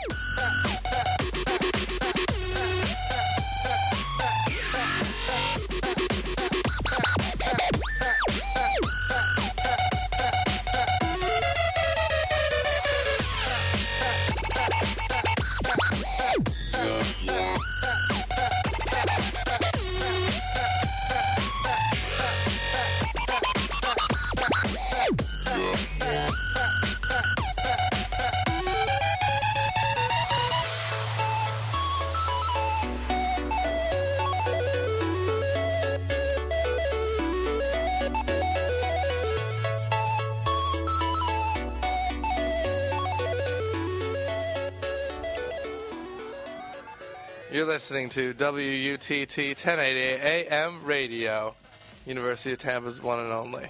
You're listening to WUTT 1080 AM Radio, University of Tampa's one and only.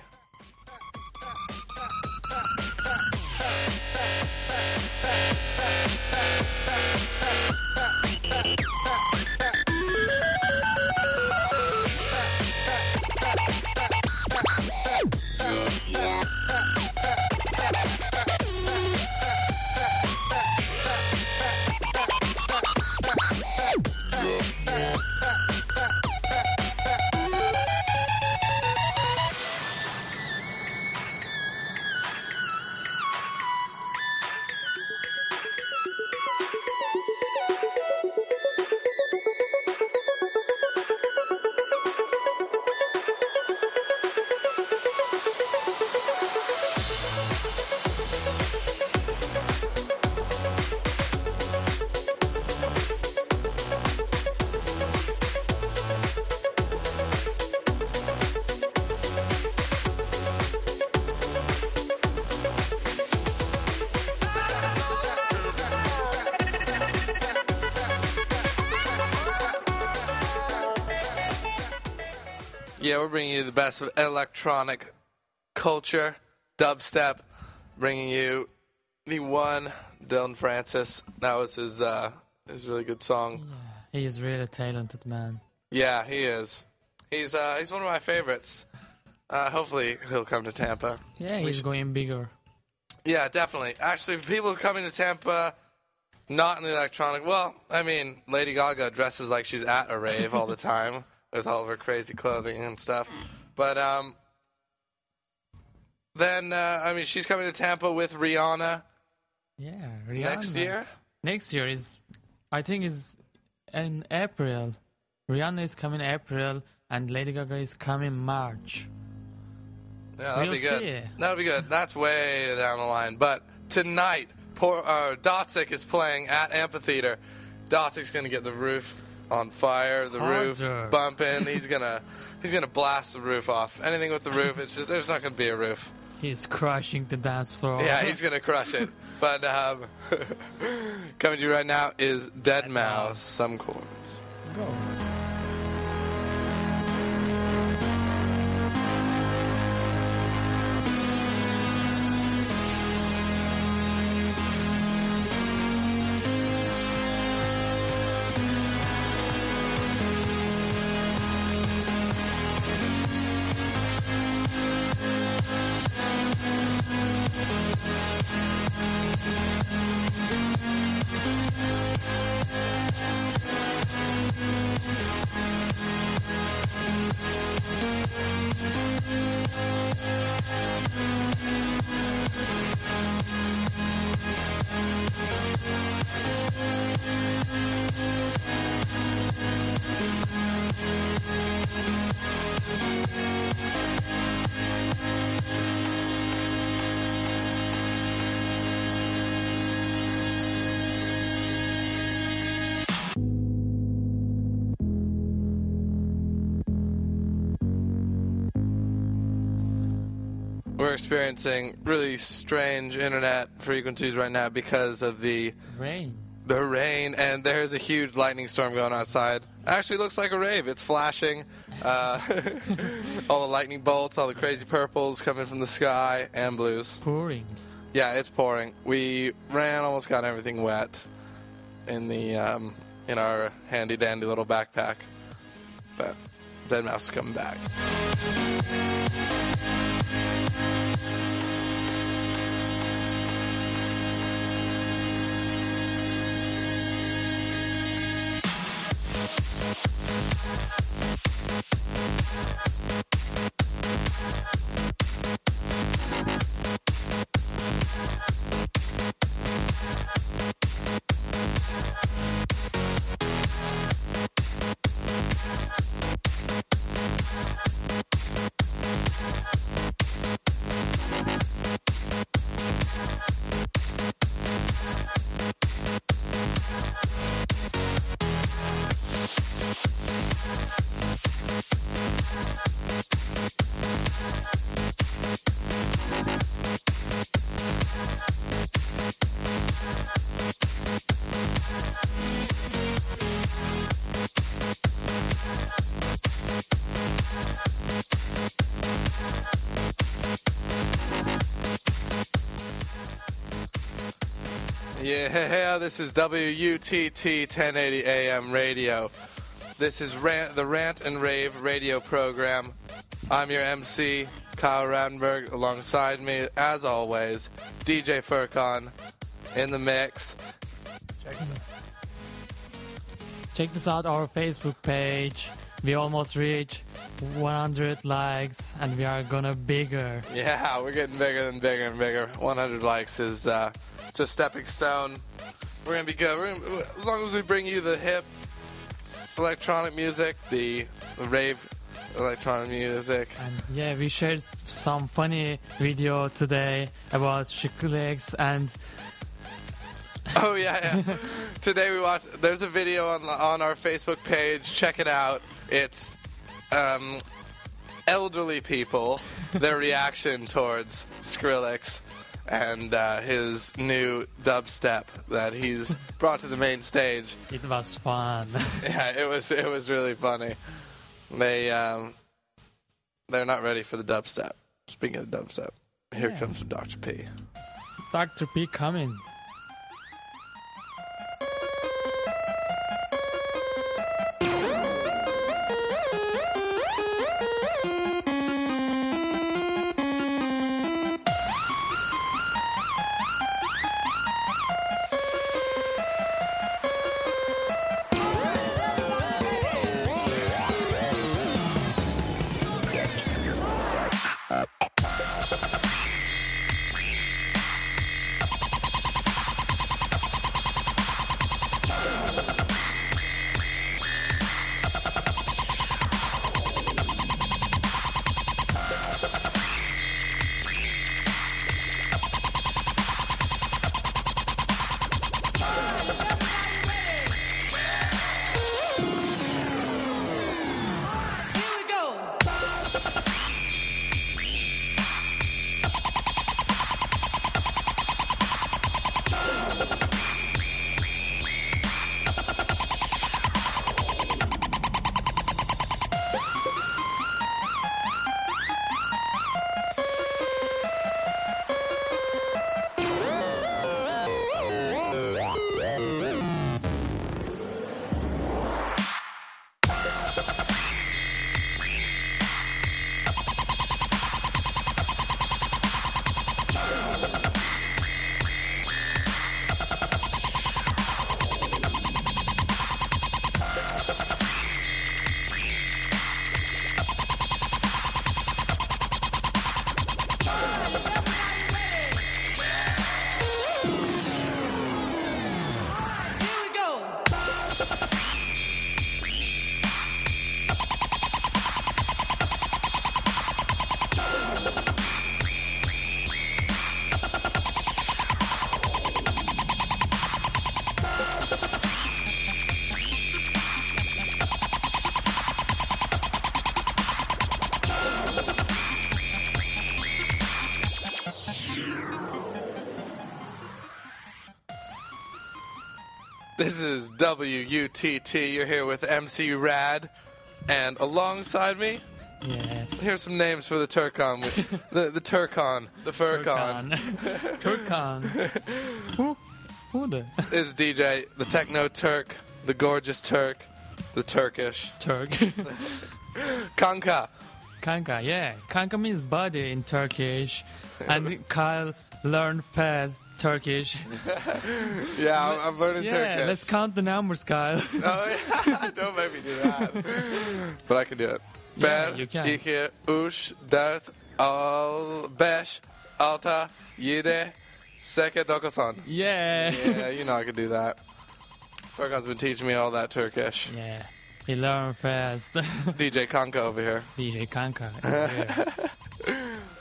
Yeah, we're bringing you the best of electronic culture, dubstep, bringing you the one Dylan Francis. That was his really good song. Yeah, he is really a talented man. Yeah, he is. He's one of my favorites. Hopefully he'll come to Tampa. Yeah, he's going bigger. Yeah, definitely. Actually, people coming to Tampa, not in the electronic. Well, I mean, Lady Gaga dresses like she's at a rave all the time with all of her crazy clothing and stuff. But then, I mean, she's coming to Tampa with Rihanna. Yeah, Rihanna. Next year? Next year I think is in April. Rihanna is coming April, and Lady Gaga is coming March. Yeah, that'll We'll be good. see. That'll be good. That's way down the line. But tonight, Dotsik is playing at Amphitheater. Dotsik's going to get the roof on fire, the roof bumping. He's gonna blast the roof off. Anything with the roof, it's just there's not going to be a roof. He's crushing the dance floor. Yeah, he's going to crush it. But coming to you right now is Dead Mouse, Some Chords. Go. We're experiencing really strange internet frequencies right now because of the rain. The rain, and there's a huge lightning storm going outside. Actually looks like a rave. It's flashing. All the lightning bolts, all the crazy purples coming from the sky, and blues. Pouring. Yeah, it's pouring. We ran, almost got everything wet in the in our handy-dandy little backpack. But Dead Mouse is coming back. Yeah, this is WUTT 1080 AM radio. This is the Rant and Rave radio program. I'm your MC, Kyle Radenberg. Alongside me, as always, DJ Furcon in the mix. Check this out, our Facebook page. We almost reached 100 likes, and we are gonna bigger. Yeah, we're getting bigger and bigger and bigger. 100 likes is just a stepping stone. We're gonna be good. As long as we bring you the hip electronic music, the rave electronic music. And yeah, we shared some funny video today about Skrillex and... Oh, yeah. Today we watched... There's a video on our Facebook page. Check it out. It's elderly people, their reaction towards Skrillex and his new dubstep that he's brought to the main stage. It was fun. Yeah, it was really funny. They're not ready for the dubstep. Speaking of dubstep, here comes Dr. P. Dr. P coming. This is WUTT. You're here with MC Rad, and alongside me, here's some names for the Turcon. the Turcon, the Furcon. Turcon. Who the? Is DJ, the Techno Turk, the Gorgeous Turk, the Turkish Turk. Kanka. Kanka, yeah. Kanka means body in Turkish, and Kyle learned fast Turkish. Yeah, I'm learning Turkish. Yeah, let's count the numbers, Kyle. Oh, yeah. Don't make me do that. But I can do it. Yeah, you can. 2, 3, 4, 5, 6, 7, 8, 9. Yeah. Yeah, you know I can do that. Furcon's been teaching me all that Turkish. Yeah, he learned fast. DJ Kanka over here. DJ Kanka is here.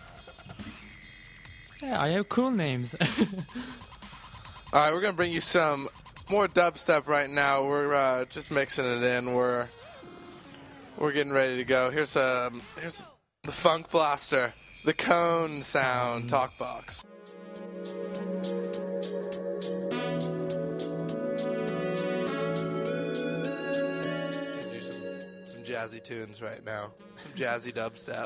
Yeah, I have cool names. Alright, we're going to bring you some more dubstep right now. We're just mixing it in. We're getting ready to go. Here's the Funk Blaster, the Cone Sound Talk Box. Do some jazzy tunes right now. Some jazzy dubstep.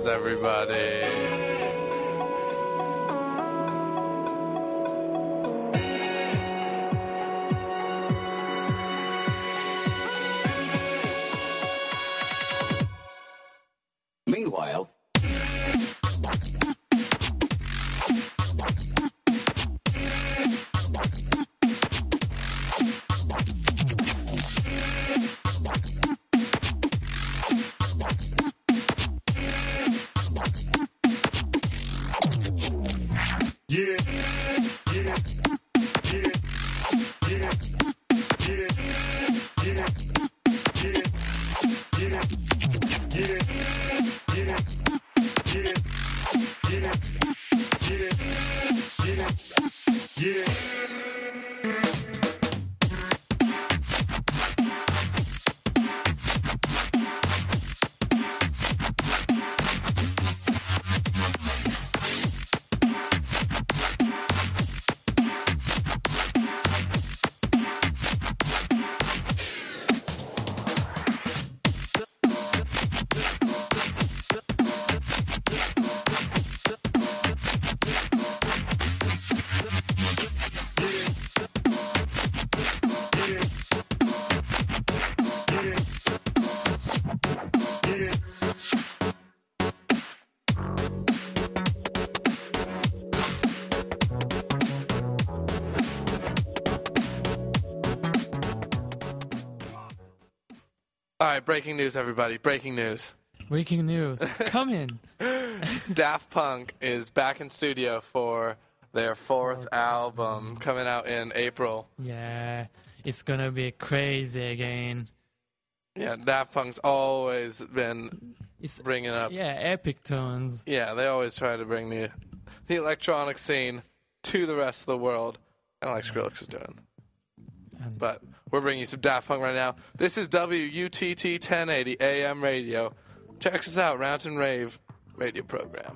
Drums, everybody. Meanwhile, All right, breaking news, everybody. Breaking news. Breaking news. Come in. Daft Punk is back in studio for their fourth album coming out in April. Yeah, it's gonna be crazy again. Yeah, Daft Punk's always been bringing up. Yeah, epic tones. Yeah, they always try to bring the electronic scene to the rest of the world. Kind of like Skrillex is doing. But we're bringing you some Daft Punk right now. This is WUTT 1080 AM radio. Check us out, Round and Rave radio program.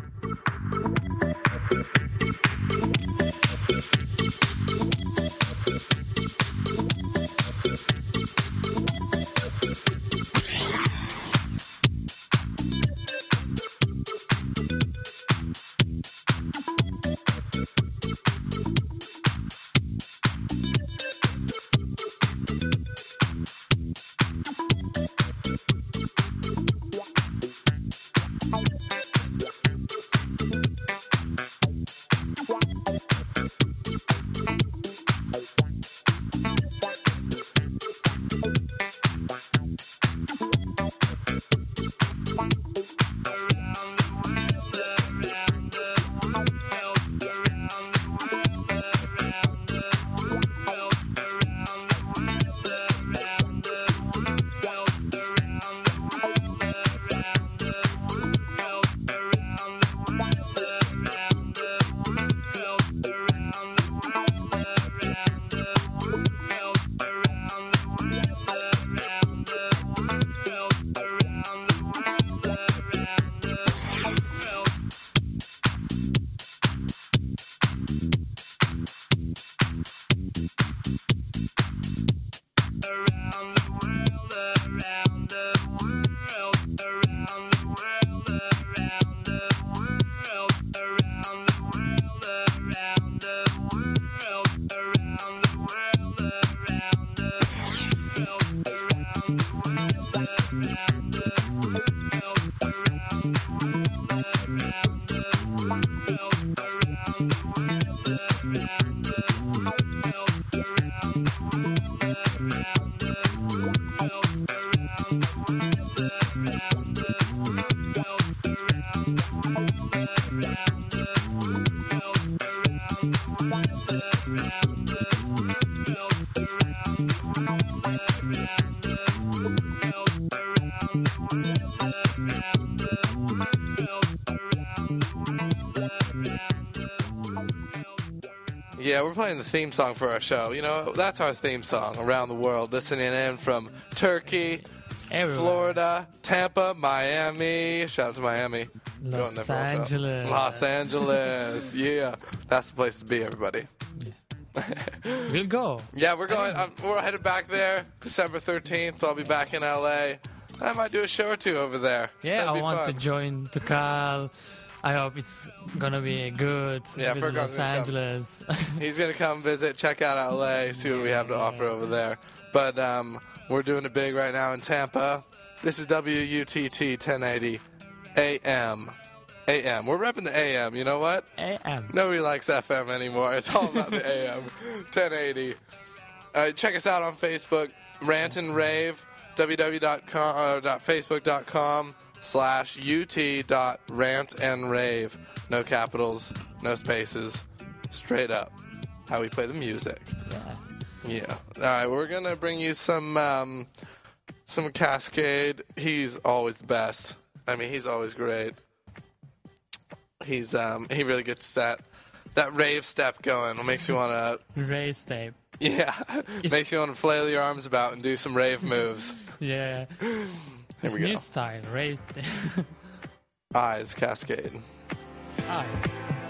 Yeah, we're playing the theme song for our show. You know, that's our theme song around the world. Listening in from Turkey, Everywhere. Florida, Tampa, Miami. Shout out to Miami. Los Angeles. Los Angeles. Yeah, that's the place to be, everybody. We'll go. Yeah, we're going. We're headed back there December 13th. I'll be back in LA. I might do a show or two over there. Yeah, That'd I be want fun. to join Tukal. I hope it's gonna be good. Yeah, with Furkan's Los gonna come. Angeles. He's gonna come visit, check out LA, see what we have to offer over there. But we're doing it big right now in Tampa. This is WUTT 1080 AM. AM. We're repping the AM. You know what? AM. Nobody likes FM anymore. It's all about the AM. 1080. Check us out on Facebook. Rant and Rave. www.facebook.com/ut.rantandrave. No capitals, no spaces. Straight up. How we play the music. Yeah. All right, we're going to bring you some Cascade. He's always the best. I mean, he's always great. He's he really gets that rave step going. It makes you want to Race tape. yeah, makes you want to flail your arms about and do some rave moves. Yeah. Here It's we go. new style. Race tape. Eyes Cascade. Eyes.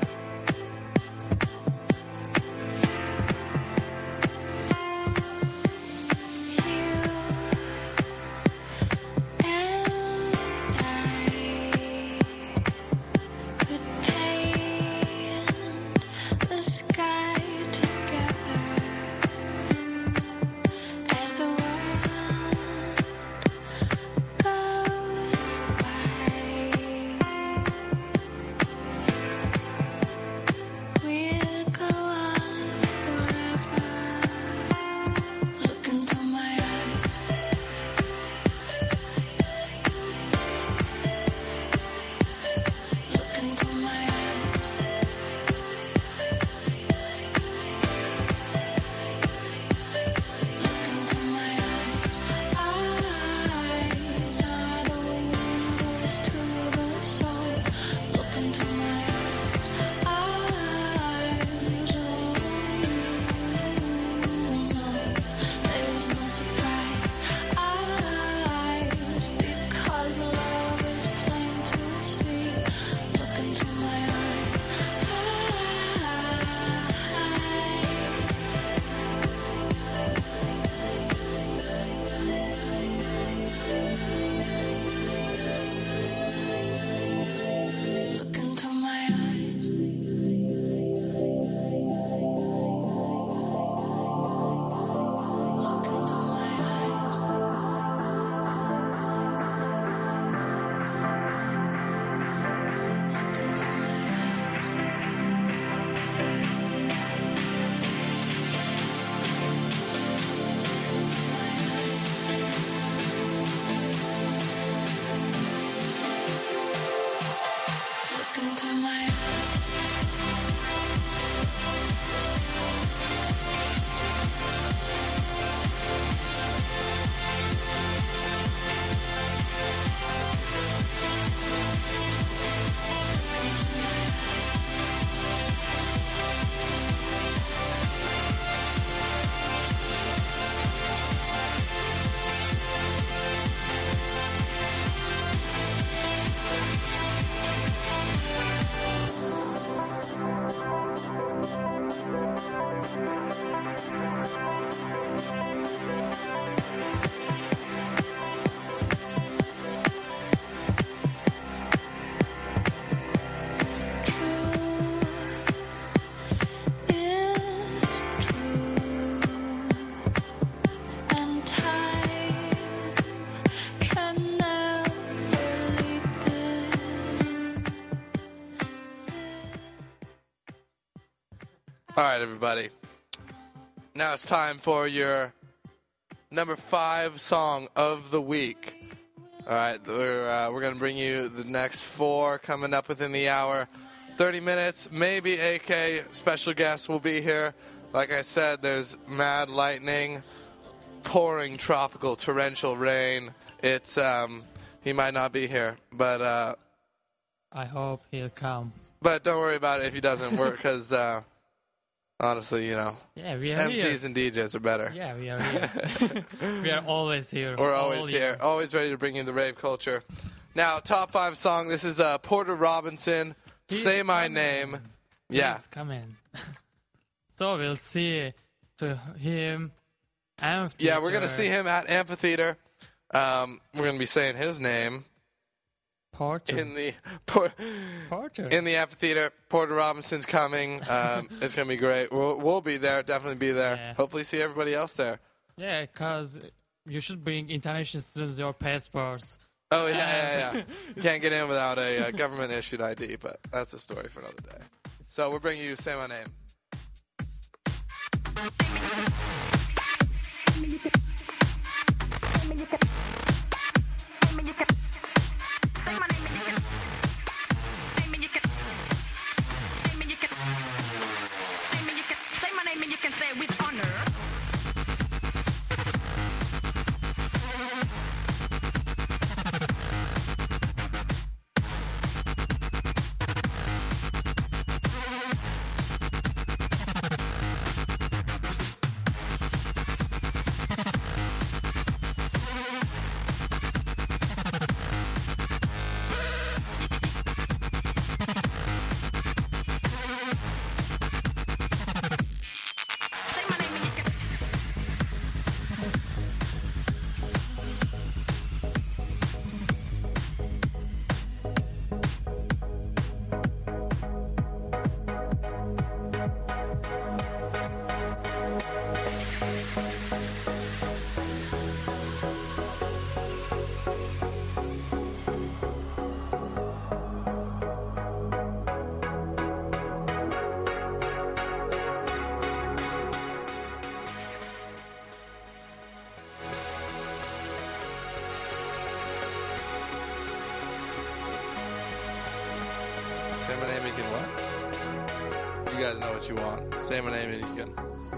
All right, everybody. Now it's time for your number 5 song of the week. All right, we're going to bring you the next 4 coming up within the hour. 30 minutes, maybe AK special guest will be here. Like I said, there's mad lightning, pouring tropical torrential rain. It's he might not be here, but I hope he'll come. But don't worry about it if he doesn't work, because honestly, you know, Yeah, we are MCs here. and DJs are better. Yeah, we are here. We are always here. We're all always year. here, always ready to bring you the rave culture. Now, top 5 song. This is Porter Robinson. He's Say My coming. Name. Yeah. Please come in. So we'll see to him. Yeah, we're going to see him at Amphitheater. We're going to be saying his name Porter. in the Porter. in the amphitheater. Porter Robinson's coming. It's going to be great. We'll be there. Definitely be there. Yeah. Hopefully see everybody else there. Yeah, because you should bring international students your passports. Oh, yeah. You can't get in without a government-issued ID, but that's a story for another day. So we're bringing you Say My Name. Say my name, you can what? You guys know what you want. Say my name and you can.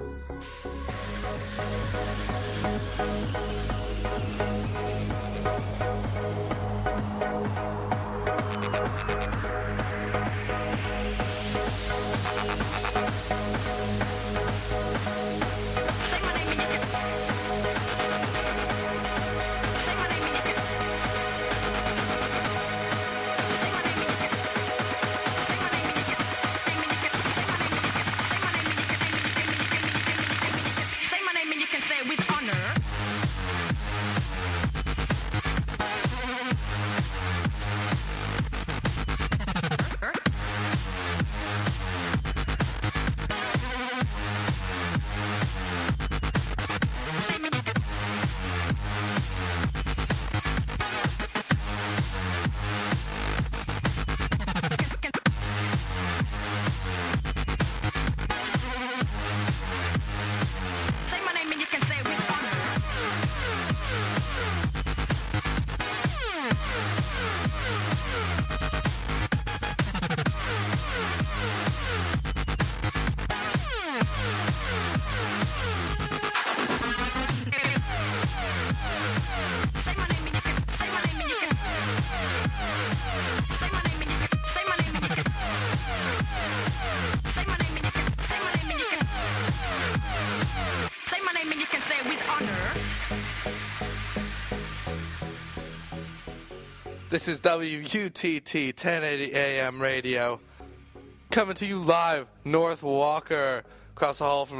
This is WUTT 1080 AM radio, coming to you live, North Walker, across the hall from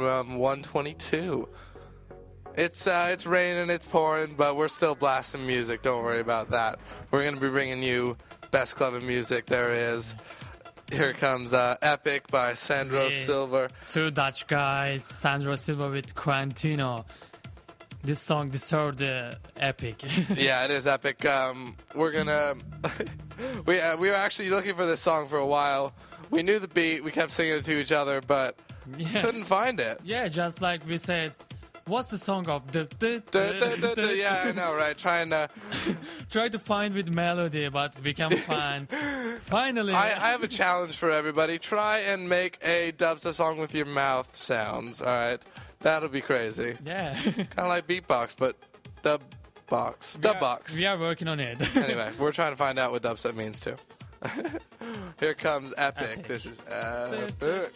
122. It's raining, it's pouring, but we're still blasting music. Don't worry about that. We're going to be bringing you best club of music there is. Here comes Epic by Sandro Silva. Two Dutch guys, Sandro Silva with Quarantino. This song deserved the epic. Yeah, it is epic. We're gonna we were actually looking for this song for a while. We knew the beat. We kept singing it to each other, but couldn't find it. Yeah, just like we said, what's the song of? Yeah, I know, right? Trying to try to find with melody, but we can't find. Finally, I have a challenge for everybody. Try and make a dubstep song with your mouth sounds. All right. That'll be crazy. Yeah. Kind of like beatbox, but dubbox. Dubbox. We are working on it. Anyway, we're trying to find out what dubstep means too. Here comes Epic. This is Epic.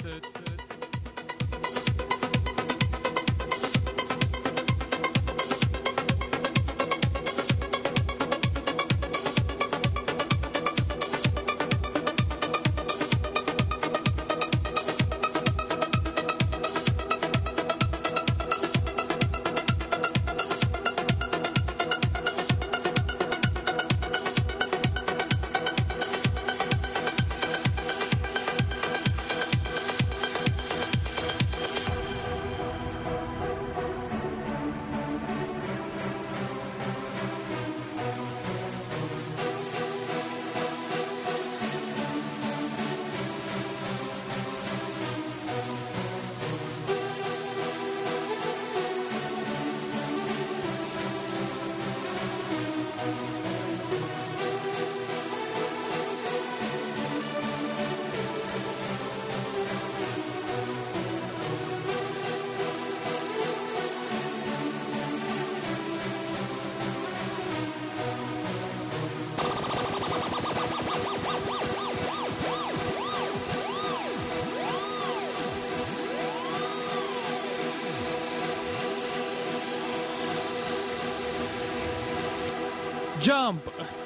Jump!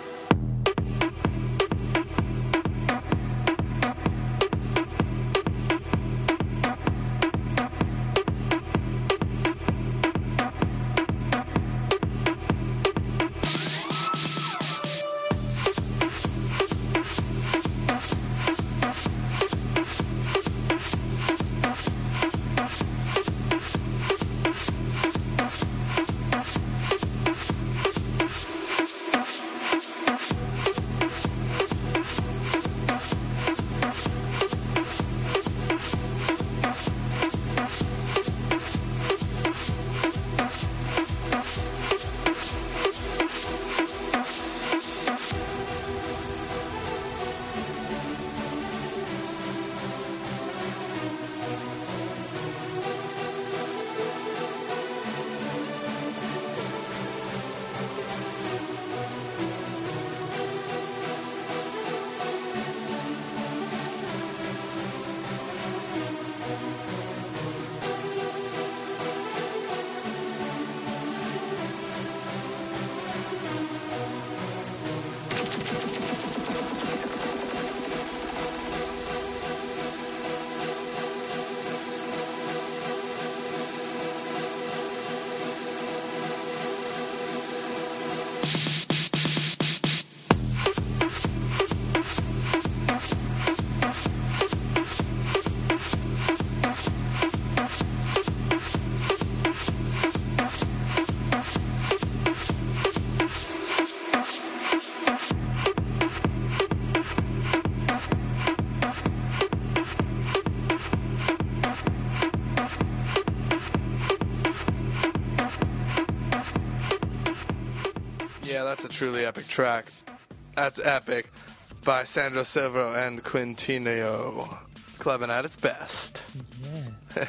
Yeah, that's a truly epic track. That's epic by Sandro Silva and Quintinio. Clubbing at its best. Yeah.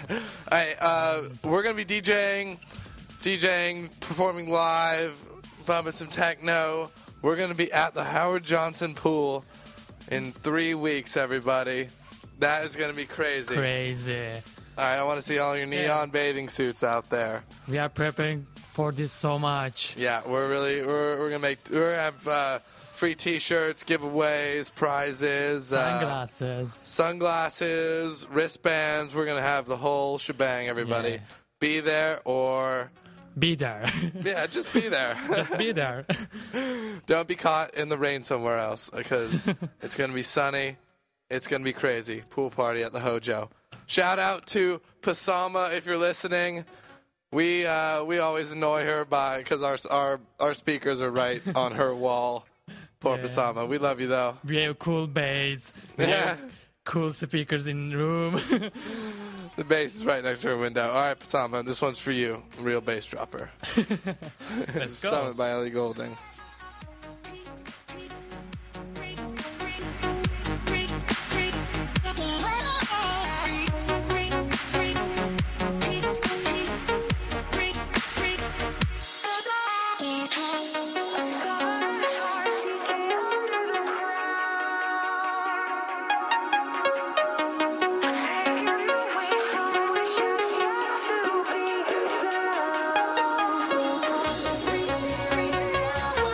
Hey, we're going to be DJing, performing live, bumping some techno. We're going to be at the Howard Johnson Pool in 3 weeks, everybody. That is going to be crazy. Crazy. All right, I want to see all your neon bathing suits out there. We are preparing for this so much. Yeah, we're gonna have free T-shirts, giveaways, prizes, sunglasses, wristbands. We're gonna have the whole shebang. Everybody, Yeah. be there or Be there. yeah, just be there. Just be there. Don't be caught in the rain somewhere else because it's gonna be sunny. It's gonna be crazy. Pool party at the Hojo. Shout out to Pasama if you're listening. We always annoy her because our speakers are right on her wall. Poor Pasama. We love you though. We have cool bass. We Yeah. have cool speakers in the room. The bass is right next to her window. All right, Pasama, this one's for you. Real bass dropper. Let's go. Summit by Ellie Goulding. Thank you.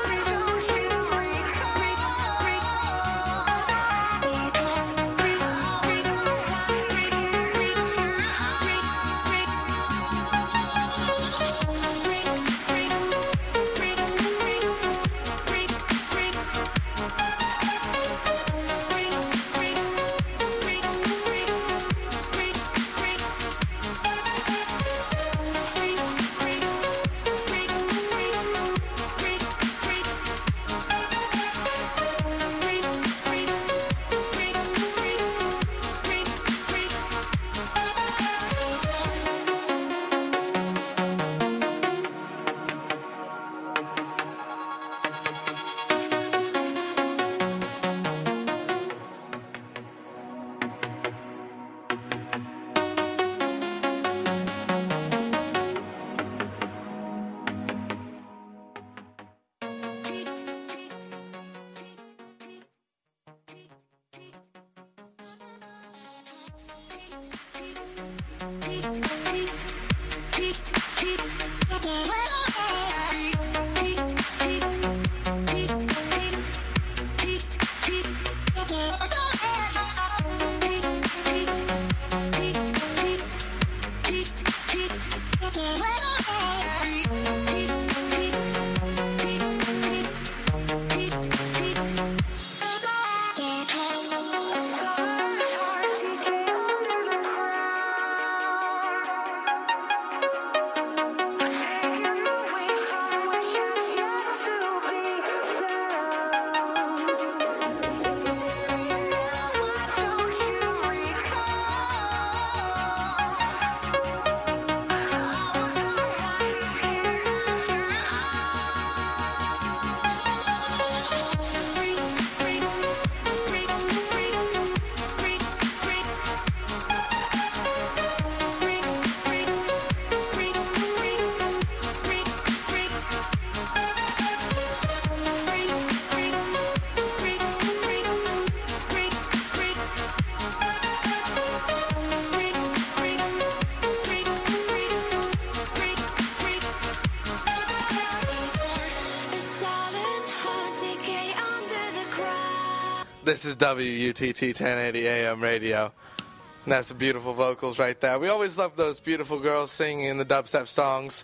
This is WUTT 1080 AM radio. And that's the beautiful vocals right there. We always love those beautiful girls singing in the dubstep songs.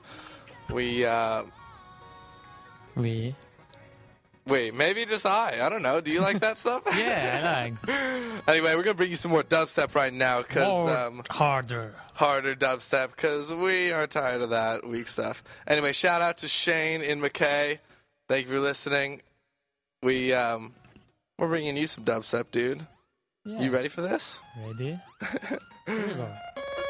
Wait, maybe just I don't know. Do you like that stuff? Yeah, I like. Anyway, we're going to bring you some more dubstep right now. Harder dubstep, because we are tired of that weak stuff. Anyway, shout out to Shane in McKay. Thank you for listening. We're bringing you some dubstep, dude. Yeah. You ready for this? Ready? Here we go.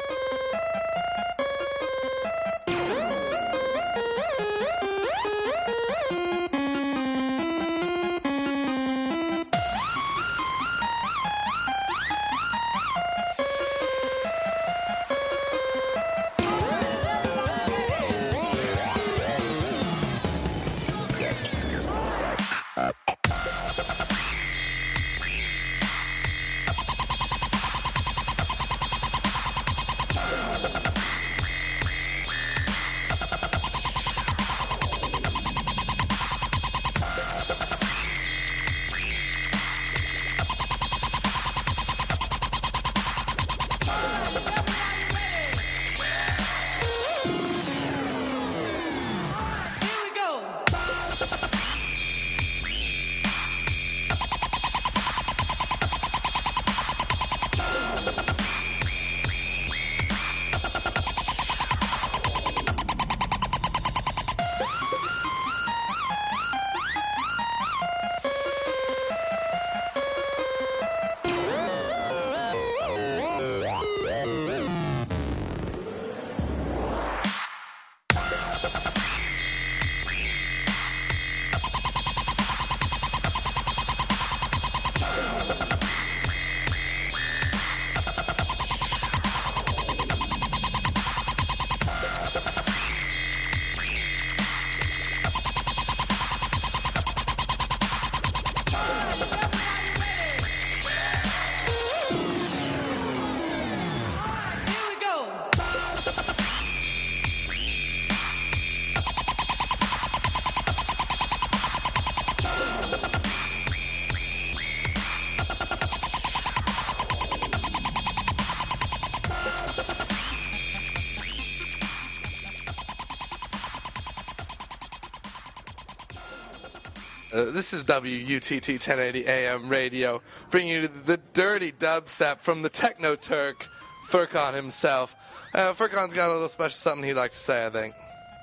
This is WUTT 1080 AM radio, bringing you the dirty dubstep from the Techno Turk, Furkan himself. Furkan's got a little special something he'd like to say, I think.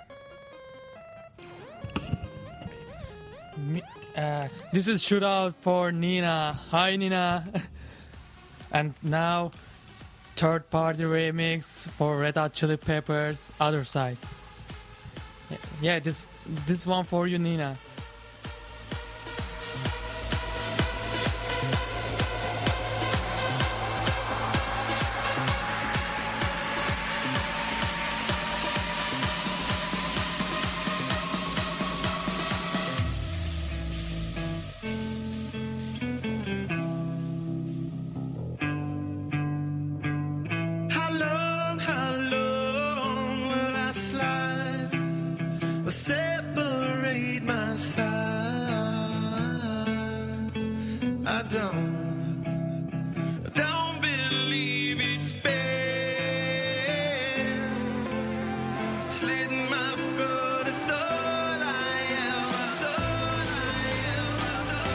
This is Shootout for Nina. Hi, Nina. And now, third party remix for Red Hot Chili Peppers, Other Side. Yeah, this one for you, Nina. Separate my side. I don't believe it's been slitting my throat. It's all I am. It's all I am. It's all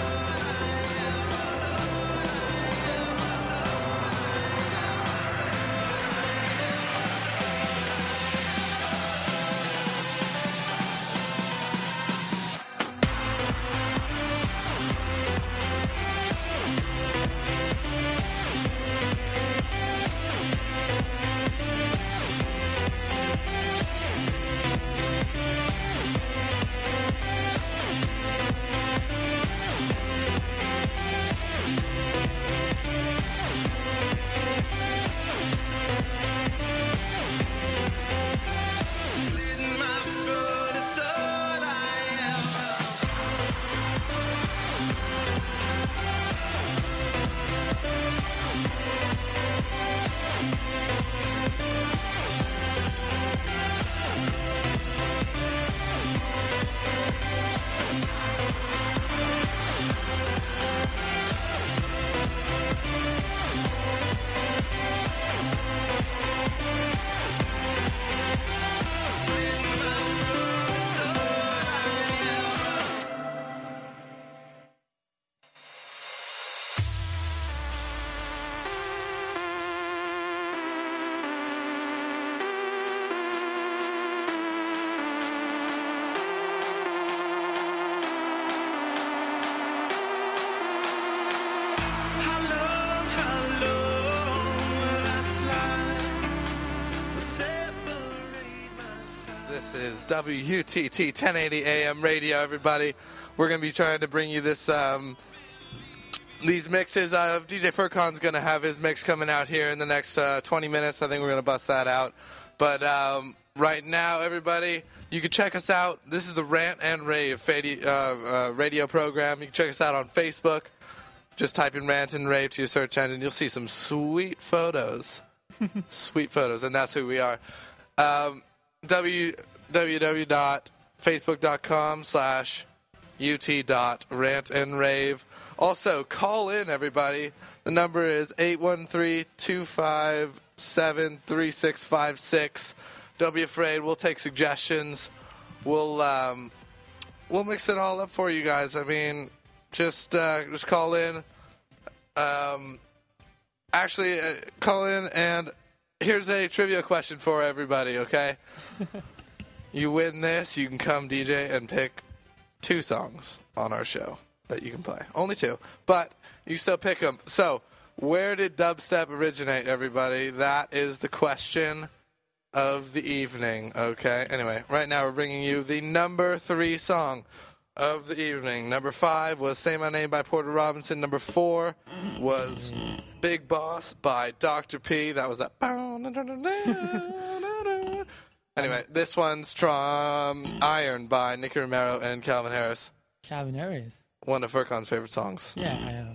This is WUTT 1080 AM radio, everybody. We're going to be trying to bring you this, these mixes. DJ Furcon's going to have his mix coming out here in the next 20 minutes. I think we're going to bust that out. But right now, everybody, you can check us out. This is the Rant and Rave radio program. You can check us out on Facebook. Just type in Rant and Rave to your search engine. You'll see some sweet photos. Sweet photos, and that's who we are. www.facebook.com/ut.rantandrave. Also, call in, everybody. The number is 813-257-3656. Don't be afraid. We'll take suggestions. We'll mix it all up for you guys. I mean, just call in. Call in, and here's a trivia question for everybody, okay? You win this, you can come DJ and pick 2 songs on our show that you can play. Only 2, but you still pick them. So, where did dubstep originate, everybody? That is the question of the evening, okay? Anyway, right now we're bringing you the number 3 song of the evening. Number 5 was Say My Name by Porter Robinson. Number 4 was Big Boss by Dr. P. That was that. Anyway, this one's from Iron by Nicky Romero and Calvin Harris. Calvin Harris. One of Furcon's favorite songs. Yeah, I have.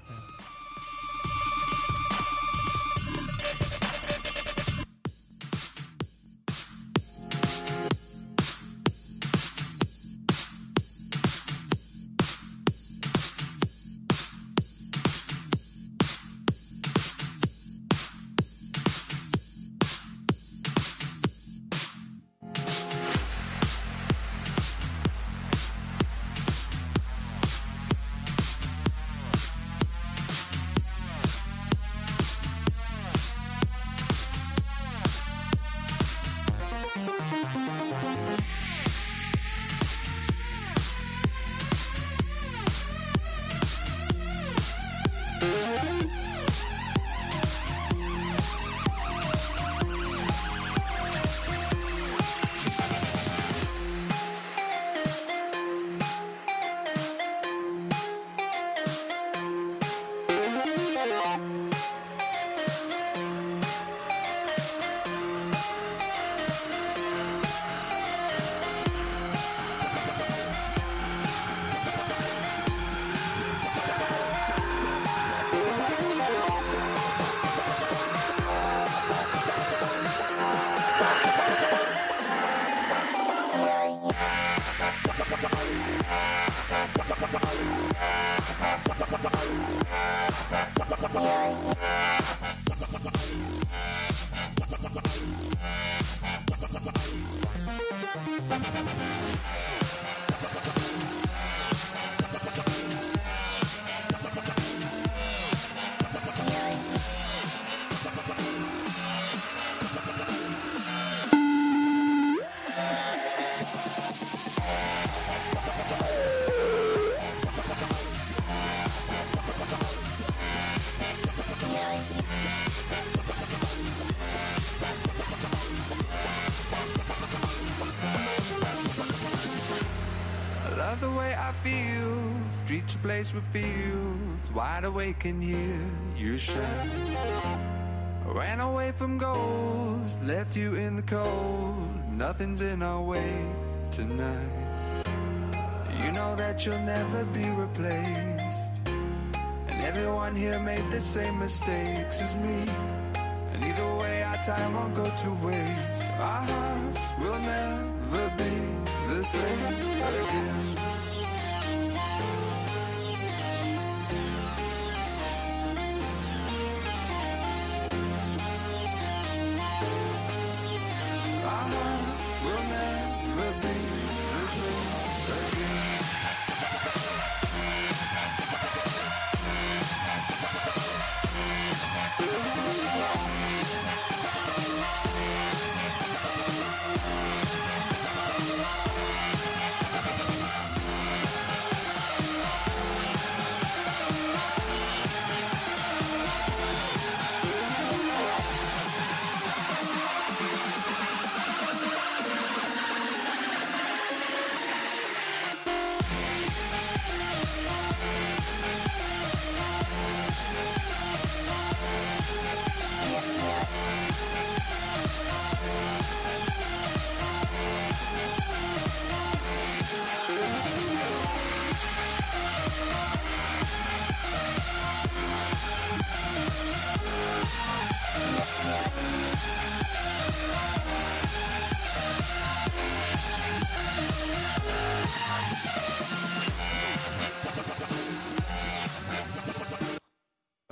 The way I feel, street your place with fields, wide awake and hear you shout. Ran away from goals, left you in the cold, nothing's in our way tonight. You know that you'll never be replaced, and everyone here made the same mistakes as me. And either way our time won't go to waste. Our hearts will never be the same again.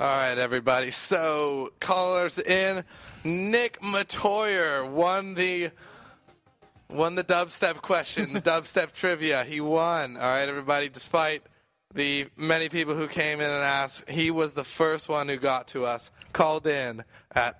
All right, everybody. So, callers in. Nick Matoyer won the dubstep question, the dubstep trivia. He won. All right, everybody. Despite the many people who came in and asked, he was the first one who got to us. Called in at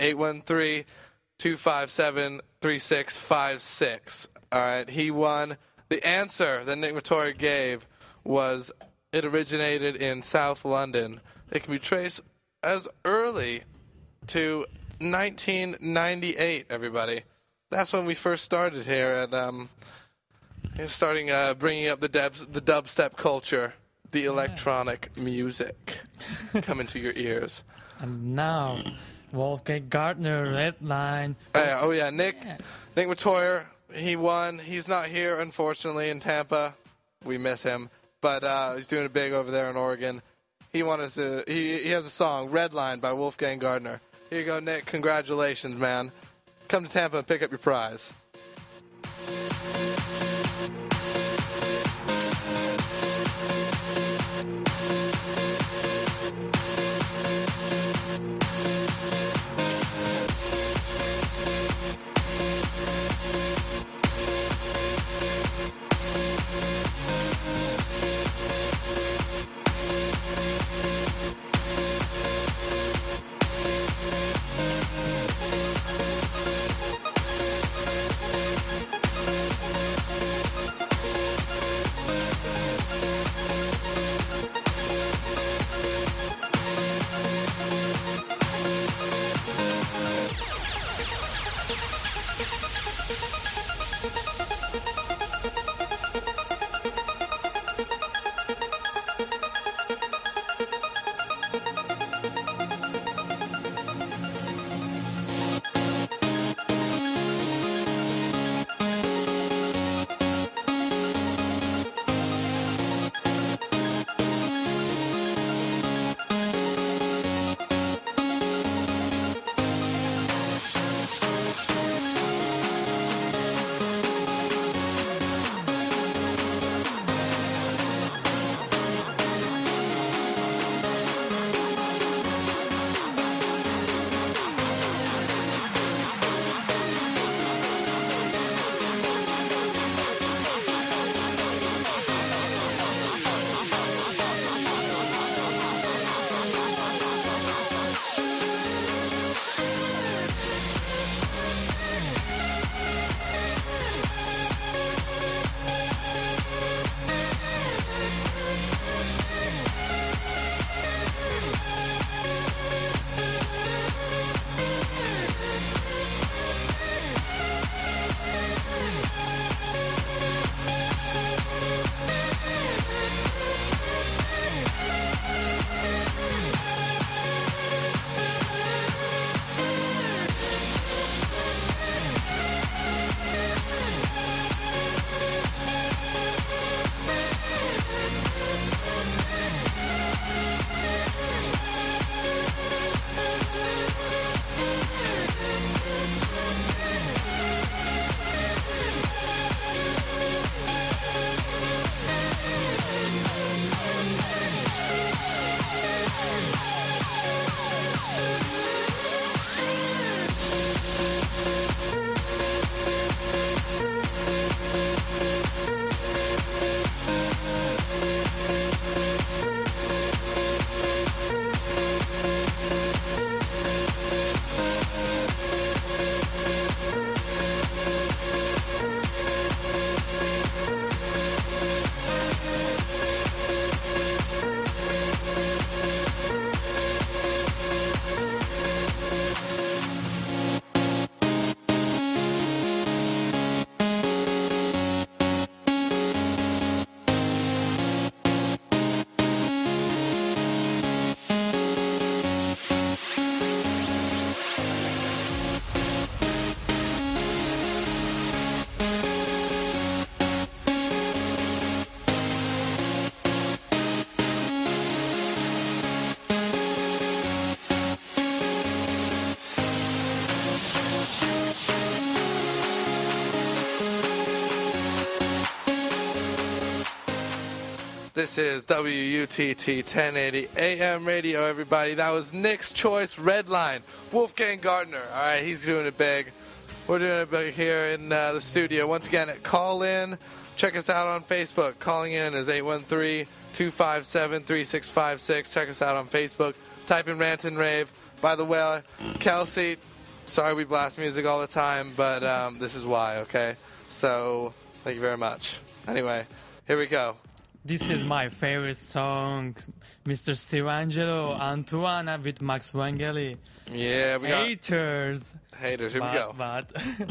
813-257-3656. All right, he won. The answer that Nick Matoyer gave was it originated in South London. It can be traced as early to 1998, everybody. That's when we first started here at bringing up the dubstep culture, the electronic music coming to your ears. And now, Wolfgang Gardner, Redline. Nick Matoyer, he won. He's not here, unfortunately, in Tampa. We miss him, but he's doing it big over there in Oregon. He has a song, Redline by Wolfgang Gardner. Here you go, Nick. Congratulations, man. Come to Tampa and pick up your prize. This is WUTT 1080 AM radio, everybody. That was Nick's Choice Redline, Wolfgang Gardner. All right, he's doing it big. We're doing it big here in the studio. Once again, call in. Check us out on Facebook. Calling in is 813-257-3656. Check us out on Facebook. Type in Rant and Rave. By the way, Kelsey, sorry we blast music all the time, but this is why, okay? So, thank you very much. Anyway, here we go. This is my favorite song, Mr. Steve Angelo, Antoine with Max Vangeli. Yeah, we got haters. Haters, here we go. But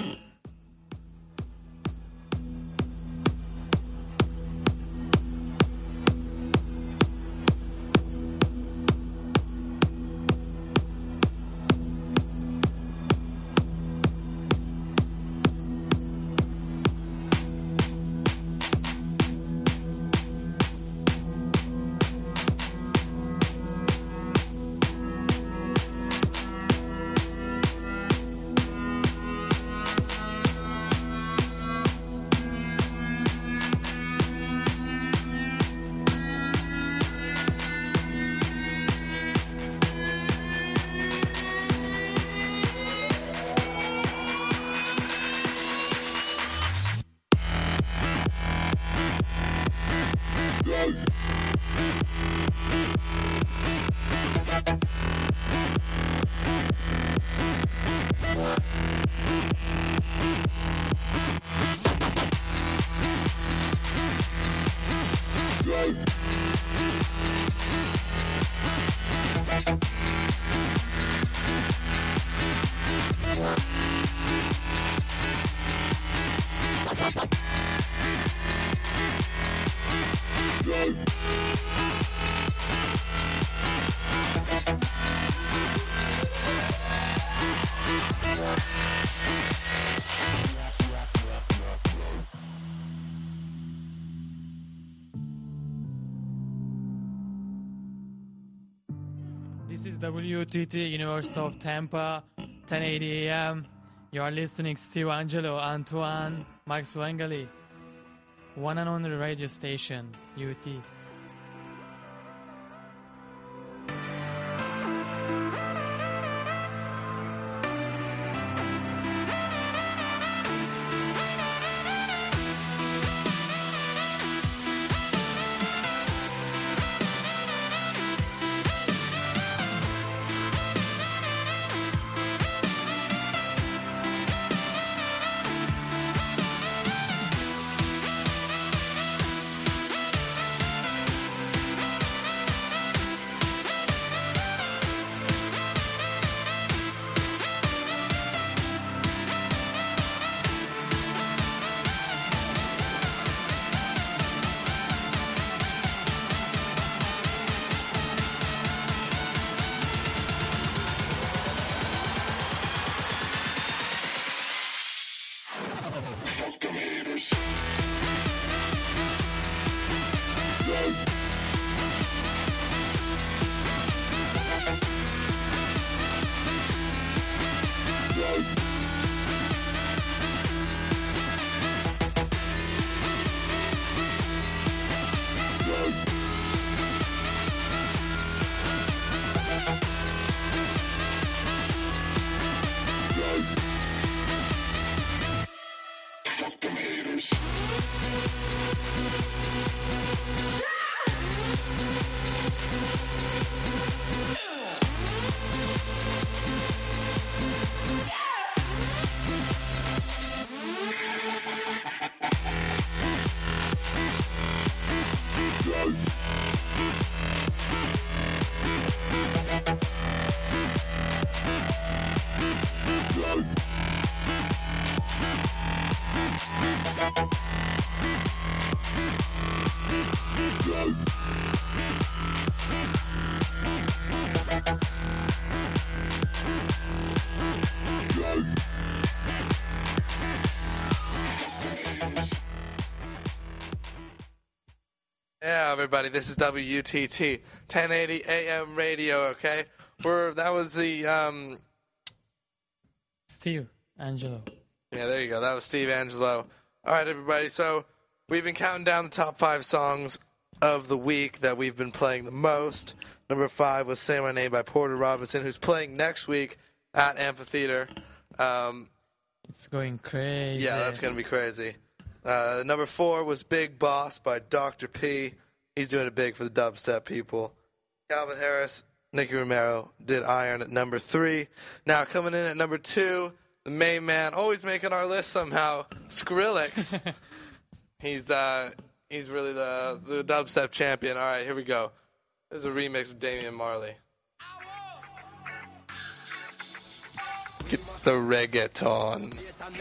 this is WTT University of Tampa, 1080 AM. You are listening Steve Angelo, Antoine, Max Vangeli. One and only radio station, UT. Yeah, everybody, this is WUTT 1080 AM radio, okay? That was the Steve Angelo. Yeah, there you go. That was Steve Angelo. All right, everybody. So we've been counting down the top 5 songs of the week that we've been playing the most. Number 5 was Say My Name by Porter Robinson, who's playing next week at Amphitheater. It's going crazy. Yeah, that's going to be crazy. Number 4 was Big Boss by Dr. P. He's doing it big for the dubstep people. Calvin Harris, Nicky Romero did Iron at number 3. Now coming in at number 2, the main man, always making our list somehow, Skrillex. He's really the dubstep champion. All right, here we go. This is a remix of Damian Marley. Get the reggaeton.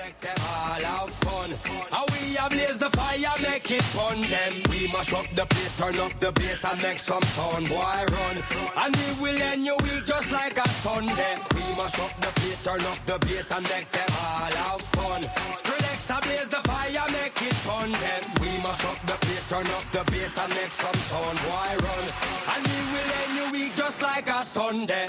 How we ablaze the fire, make it fun. Then we mash up the place, turn up the bass and make some sound. Boy, run, and we will end your week just like a Sunday. We mash up the place, turn up the bass and make them all have fun. Skrillex ablaze the fire, make it fun. Then we mash up the place, turn up the bass and make some sound. Boy, run, and we will end your week just like a Sunday.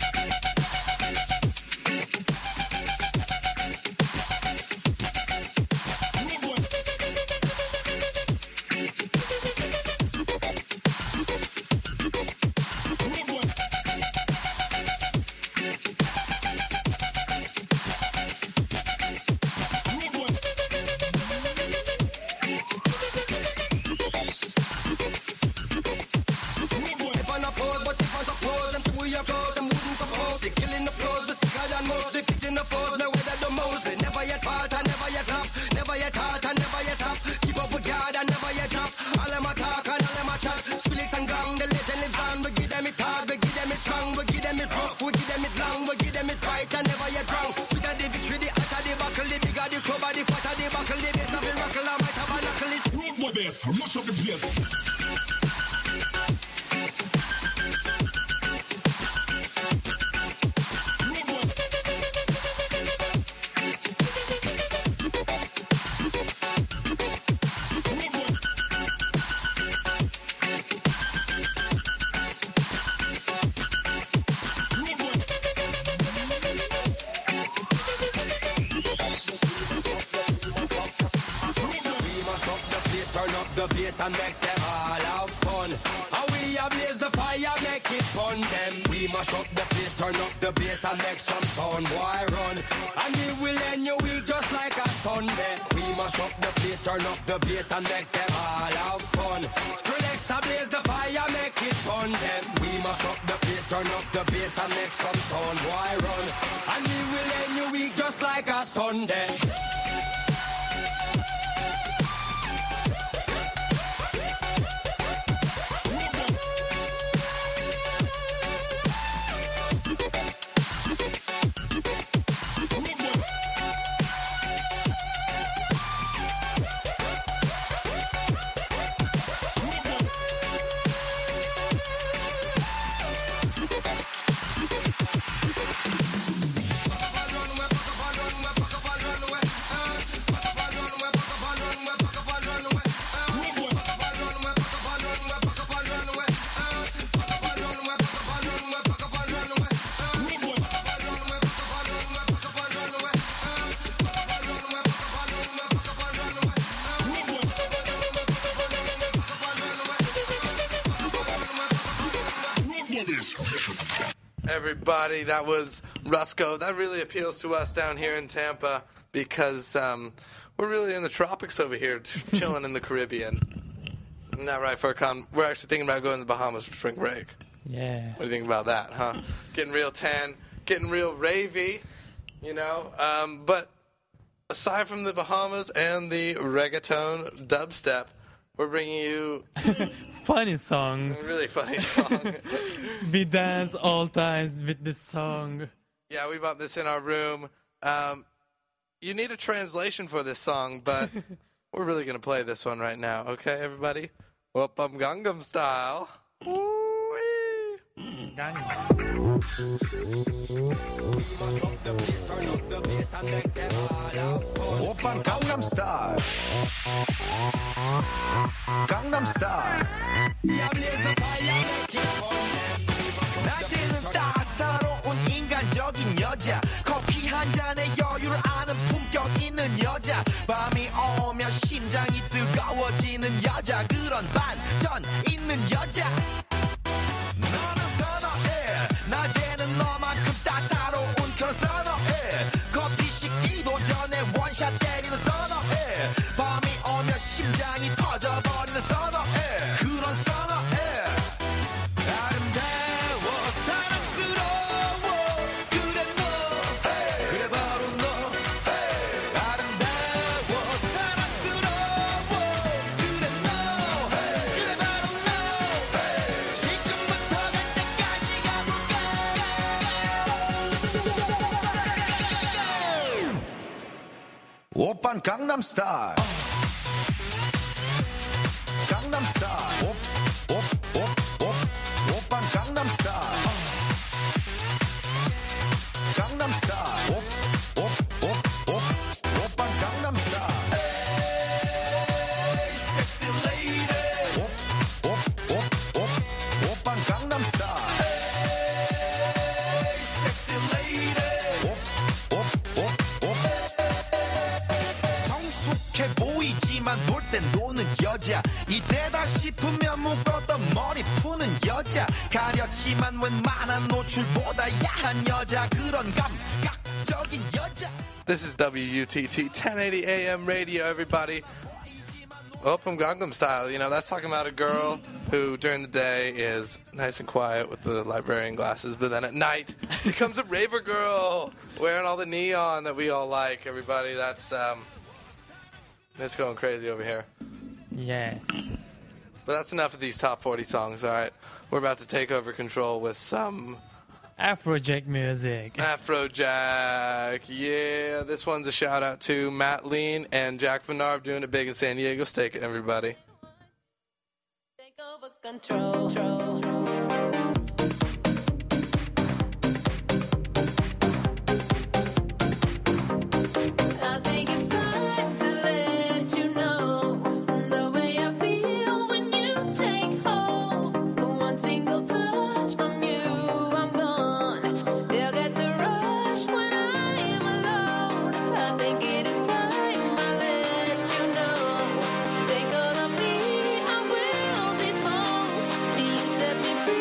Mash up the place. And make them all have fun. How we ablaze the fire, make it fun. Then we mash up the place, turn up the bass and make some sound. Boy, run, and we will end your week just like a Sunday. We mash up the place, turn up the bass and make them all have fun. Skrillex ablaze the fire, make it fun. Then we mash up the place, turn up the bass and make some sound. Boy, run, and we will end your week just like a Sunday. Everybody, that was Rusko. That really appeals to us down here in Tampa because we're really in the tropics over here, chilling in the Caribbean. Isn't that right, Furkan? We're actually thinking about going to the Bahamas for spring break. Yeah. What do you think about that, huh? Getting real tan, getting real ravey, you know? But aside from the Bahamas and the reggaeton dubstep, we're bringing you funny song. A really funny song. We dance all times with this song. Yeah, we bought this in our room. You need a translation for this song, but we're really going to play this one right now. Okay, everybody? Whoop, Gangnam Style. Ooh-wee. 오빤 Gangnam Style. Gangnam Style. 낮에는 따사로운 인간적인 여자 커피 한 잔에 여유를 아는 품격 있는 여자 밤이 오면 오면 심장이 뜨거워지는 여자 그런 반전 있는 여자 너는 선어해 낮에는 너만큼 따사로운 그런 선어해 커피 식기도 전에 원샷 때리는 선어해 밤이 오면 심장이 터져버리는 선어해 그런 선어해 아름다워 사랑스러워 그래 너 그래 바로 너 아름다워 사랑스러워 그래 너 그래 바로 너 지금부터 갈 때까지 가볼까 오빤 강남스타일 강남스타일 오빤 강남스타일 강남스타일 오빤 강남스타일 에이 섹시 레이디 오빤 강남스타일 에이 섹시 레이디 성숙해 보이지만 놀 땐 노는 여자 이때다 싶으면 묶었던 머리 푸는 여자 가렸지만 웬만한 노출보다 야한 여자 그런 감각적인 여자 This is WUTT 1080 AM radio, everybody. Open Gangnam Style, you know, that's talking about a girl who during the day is nice and quiet with the librarian glasses, but then at night becomes a raver girl wearing all the neon that we all like, everybody. That's going crazy over here. Yeah. But that's enough of these top 40 songs, all right? We're about to take over control with some Afrojack music. Afrojack. Yeah, this one's a shout out to Matt Lean and Jack Van Narb doing it big in San Diego. Stake it, everybody. Take over control. I think it's time to let you know the way I feel when you take hold. One single touch from you, I'm gone. Still get the rush when I am alone. I think it is time I let you know. Take all of me, I will default. You set me free.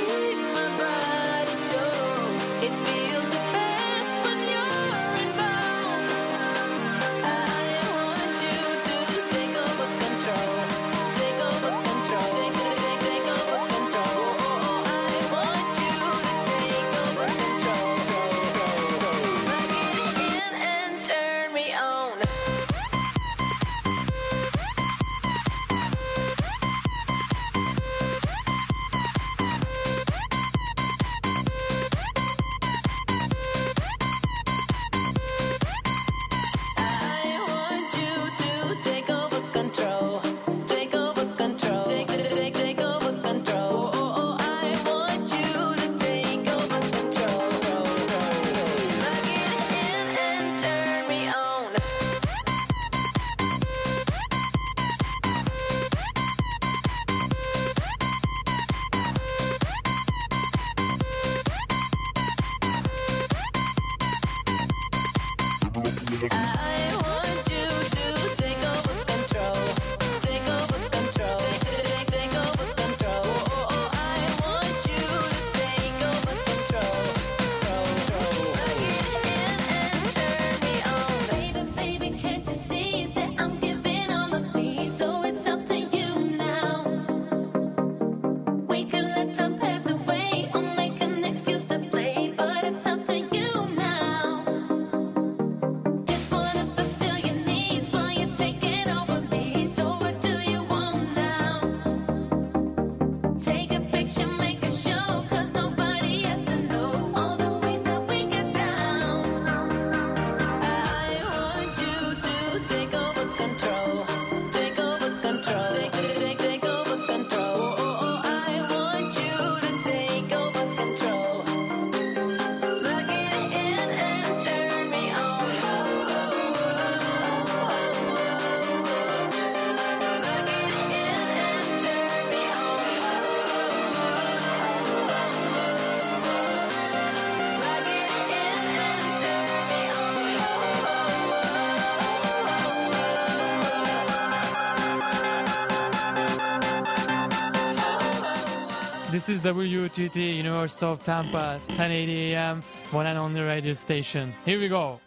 This is WTT, University of Tampa, 1080 AM, one and only radio station. Here we go.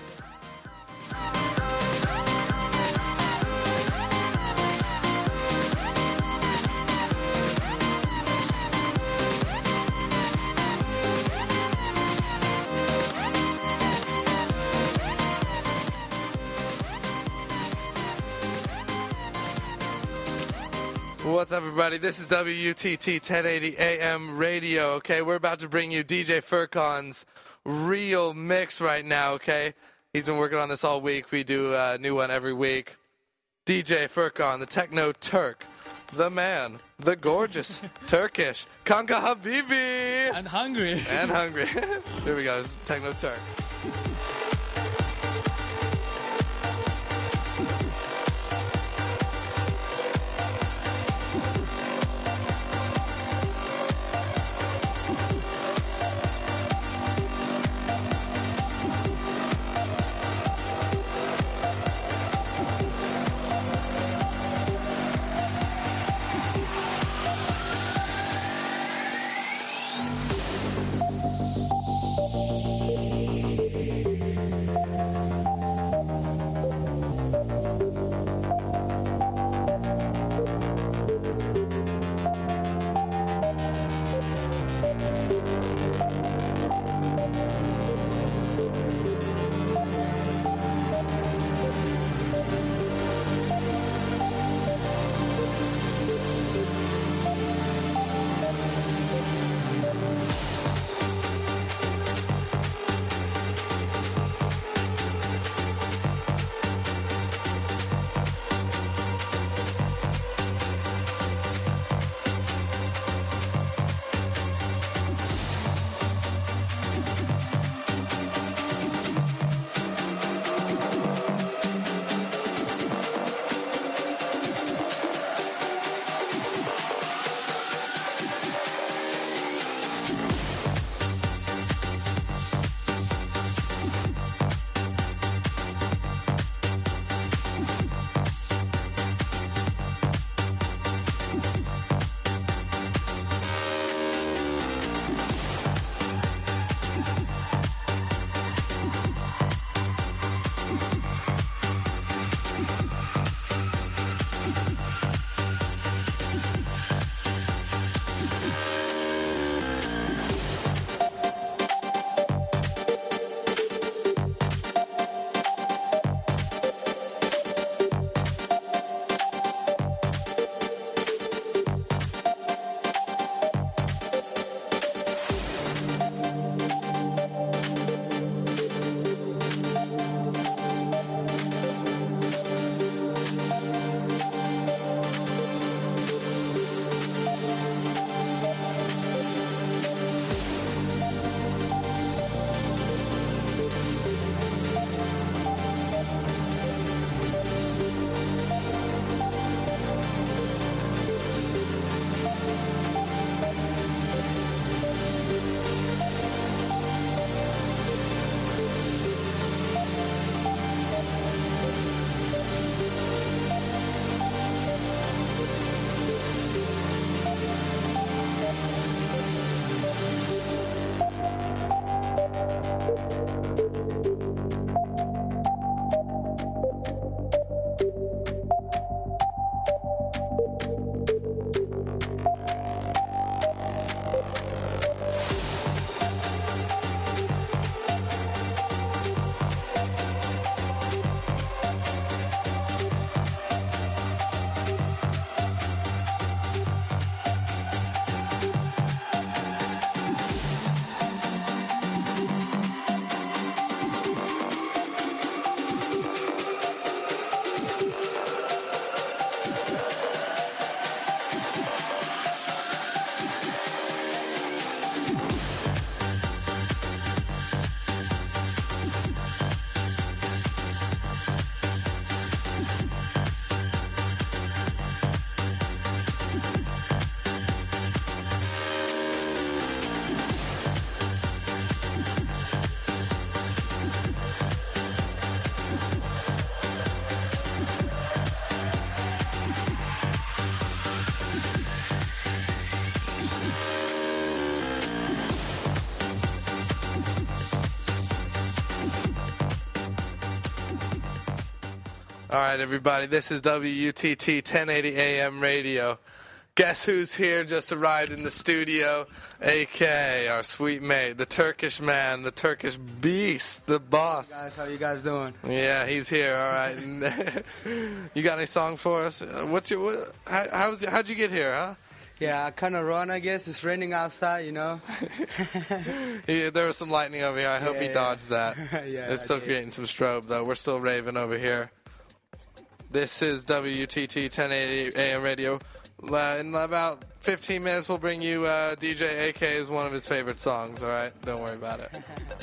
What's up, everybody? This is WTT 1080 AM radio, okay? We're about to bring you DJ Furkan's real mix right now, okay? He's been working on this all week. We do a new one every week. DJ Furkan, the Techno Turk, the man, the gorgeous Turkish Kanka Habibi. And hungry. And hungry. Here we go, Techno Turk. All right, everybody, this is WUTT 1080 AM radio. Guess who's here, just arrived in the studio? AK, our sweet mate, the Turkish man, the Turkish beast, the boss. Guys, how you guys doing? Yeah, he's here, all right. You got any song for us? How'd you get here, huh? Yeah, I kind of run, I guess. It's raining outside, you know. There was some lightning over here. I hope he dodged that. Yeah, It's still creating some strobe, though. We're still raving over here. This is WTT 1080 AM radio. In about 15 minutes, we'll bring you DJ AK's one of his favorite songs, all right? Don't worry about it.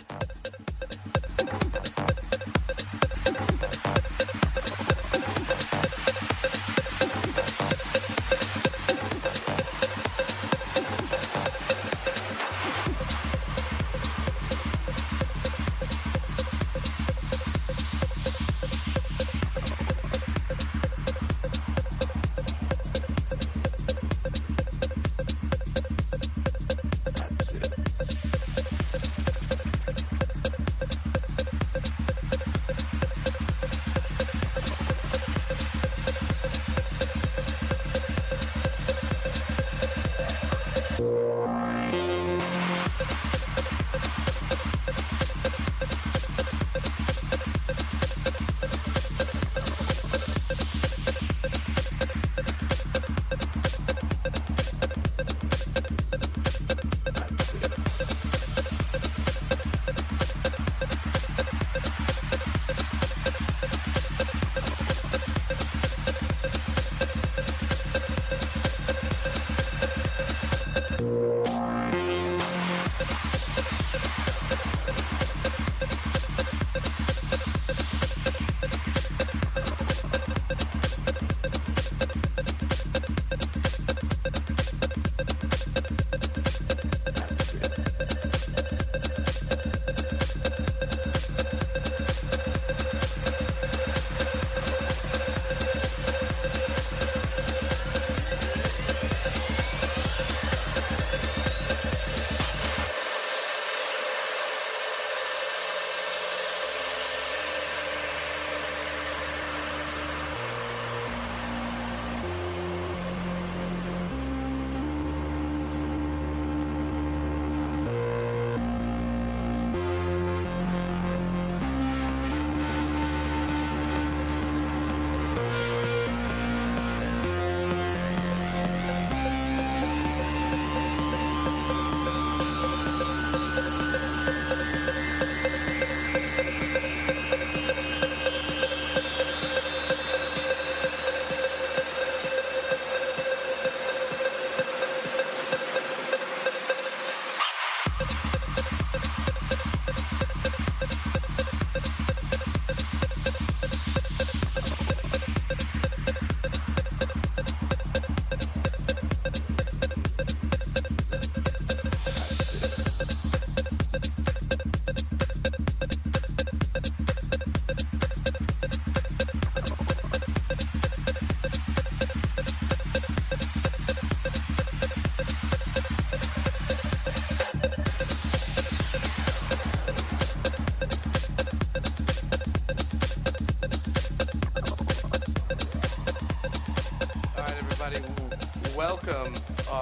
welcome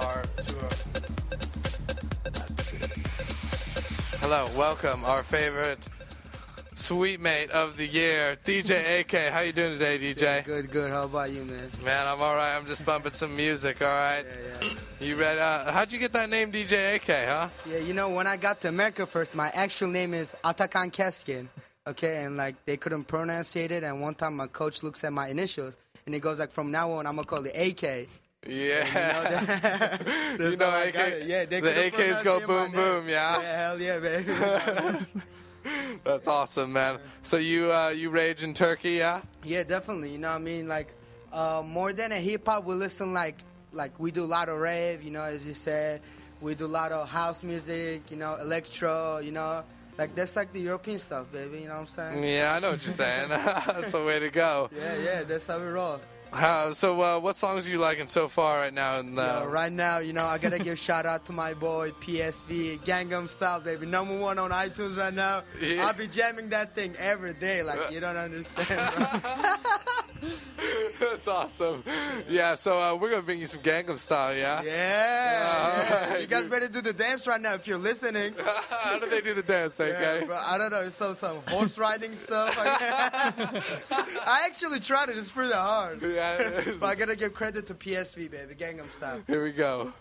welcome our favorite sweet mate of the year, DJ AK. How you doing today, DJ? Good. How about you, man? Man, I'm all right. I'm just bumping some music, all right? Yeah. You ready? How'd you get that name, DJ AK, huh? Yeah, you know, when I got to America first, my actual name is Atakan Keskin, okay? And, like, they couldn't pronunciate it, and one time my coach looks at my initials, and he goes, like, from now on, I'm going to call it AK. Yeah. You know AK? Yeah, they the AKs go boom, boom, yeah? Yeah, hell yeah, baby. That's awesome, man. So you rage in Turkey, yeah? Yeah, definitely. You know what I mean? Like, more than a hip-hop, we listen, like we do a lot of rave, you know, as you said. We do a lot of house music, you know, electro, you know. Like, that's like the European stuff, baby, you know what I'm saying? Yeah, I know what you're saying. That's the way to go. Yeah, that's how we roll. What songs are you liking so far right now? Right now, I gotta give shout out to my boy PSV, Gangnam Style, baby, #1 on iTunes right now. Yeah. I'll be jamming that thing every day, like you don't understand, bro. That's awesome. Yeah, so we're gonna bring you some Gangnam Style, yeah? Yeah. right. You guys better do the dance right now if you're listening. How do they do the dance, okay? Yeah, bro, I don't know, it's some horse riding stuff. I actually tried it, it's pretty hard. Yeah, it is. But I gotta give credit to PSV, baby, Gangnam Style. Here we go.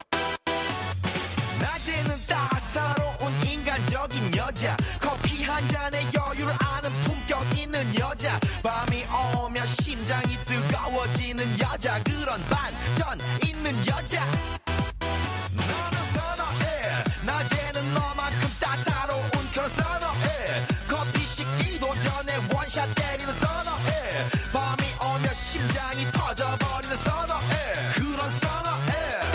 낮에는 따사로운 인간적인 여자 커피 한 잔에 여유를 아는 품격 있는 여자 밤이 오면 심장이 뜨거워지는 여자 그런 반전 있는 여자 너는 선어해 낮에는 너만큼 따사로운 그런 선어해 커피 식기도 전에 원샷 때리는 선어해 밤이 오면 심장이 터져버리는 선어해 그런 선어해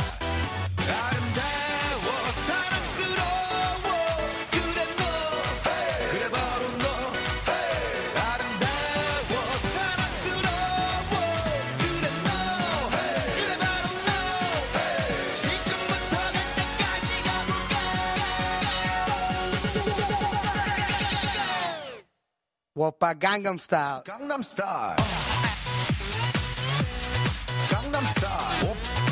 아름다워 사랑스러워 그래 너 그래 바로 너 아름다워 사랑스러워 그래 너 그래 바로 너 지금부터 갈 때까지 가볼까 Woppa Gangnam Style. 강남 스타일 강남 스타일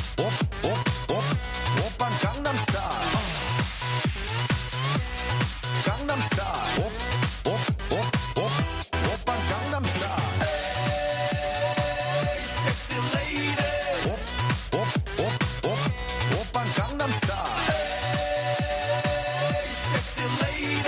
오빤 강남 스타일 강남 스타일 오빤 강남 스타일 섹시 레이디 오빤 강남 스타일 섹시 레이디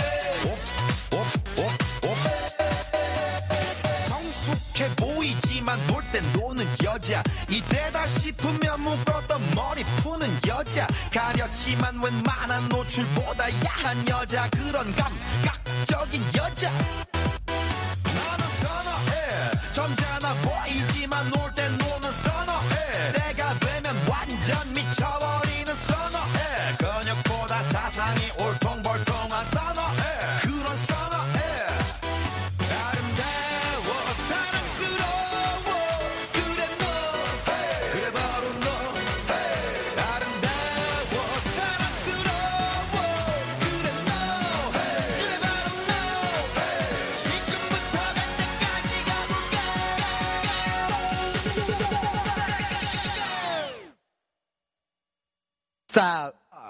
성숙해 보이지만 놀 땐 노는 여자 이때다 싶으면 묶었던 머리 푸는 여자 가렸지만 웬만한 노출보다 야한 여자 그런 감각적인 여자 나는 선어해 점잖아 보이지만 놀 땐 노는 선어해 내가 되면 완전 미쳐버리는 선어해 근육보다 사상이 올통벌통한 선어해 그런 선어해 아름다워 사랑스러워 그래 너 그래 바로 너 아름다워 사랑스러워 그래 너 그래 바로 너 지금부터 갈 때까지 가볼까 Style.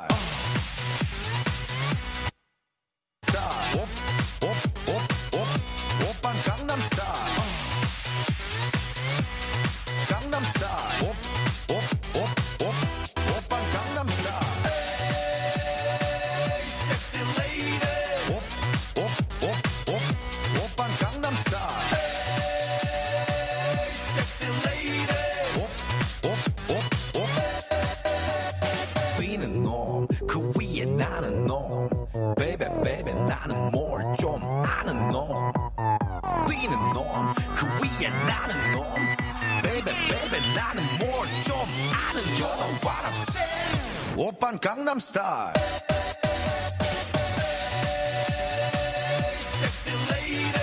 오빤 강남 스타일 강남 스타일 오빤 강남 스타일 섹시 레이디 오빤 강남 스타일 섹시 레이디 뛰는 놈그 위에 나는 놈 베이베 베이베 나는 뭘 좀 아는 놈 뛰는 놈그 위에 나는 놈 베이베 베이베 나는 뭘 좀 아는 You know what I'm saying 오빤 강남 스타일 섹시 레이디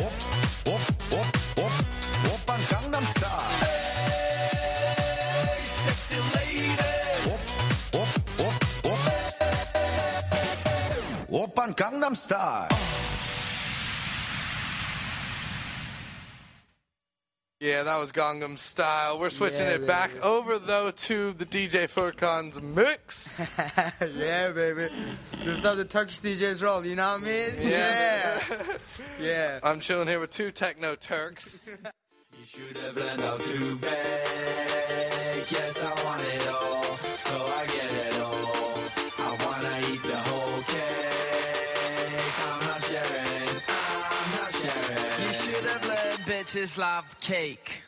오빤 강남 스타일 섹시 레이디 오빤 강남 스타일 Yeah, that was Gangnam Style. We're switching Yeah, it back baby. over, though, to the DJ Furkan's mix. Yeah, baby. There's how the Turkish DJs roll, you know what I mean? Yeah. Yeah. I'm chilling here with two techno Turks. You should have learned how to bake. Yes, I want it all, so I get it all. I wanna eat the whole cake. I'm not sharing. You should have learned bitches love cake.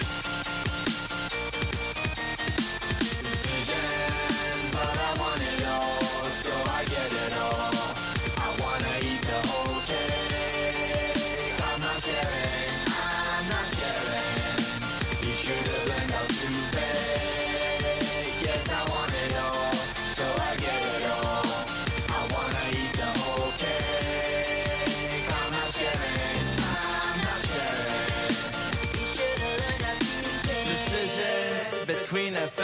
Decisions, but I want it all.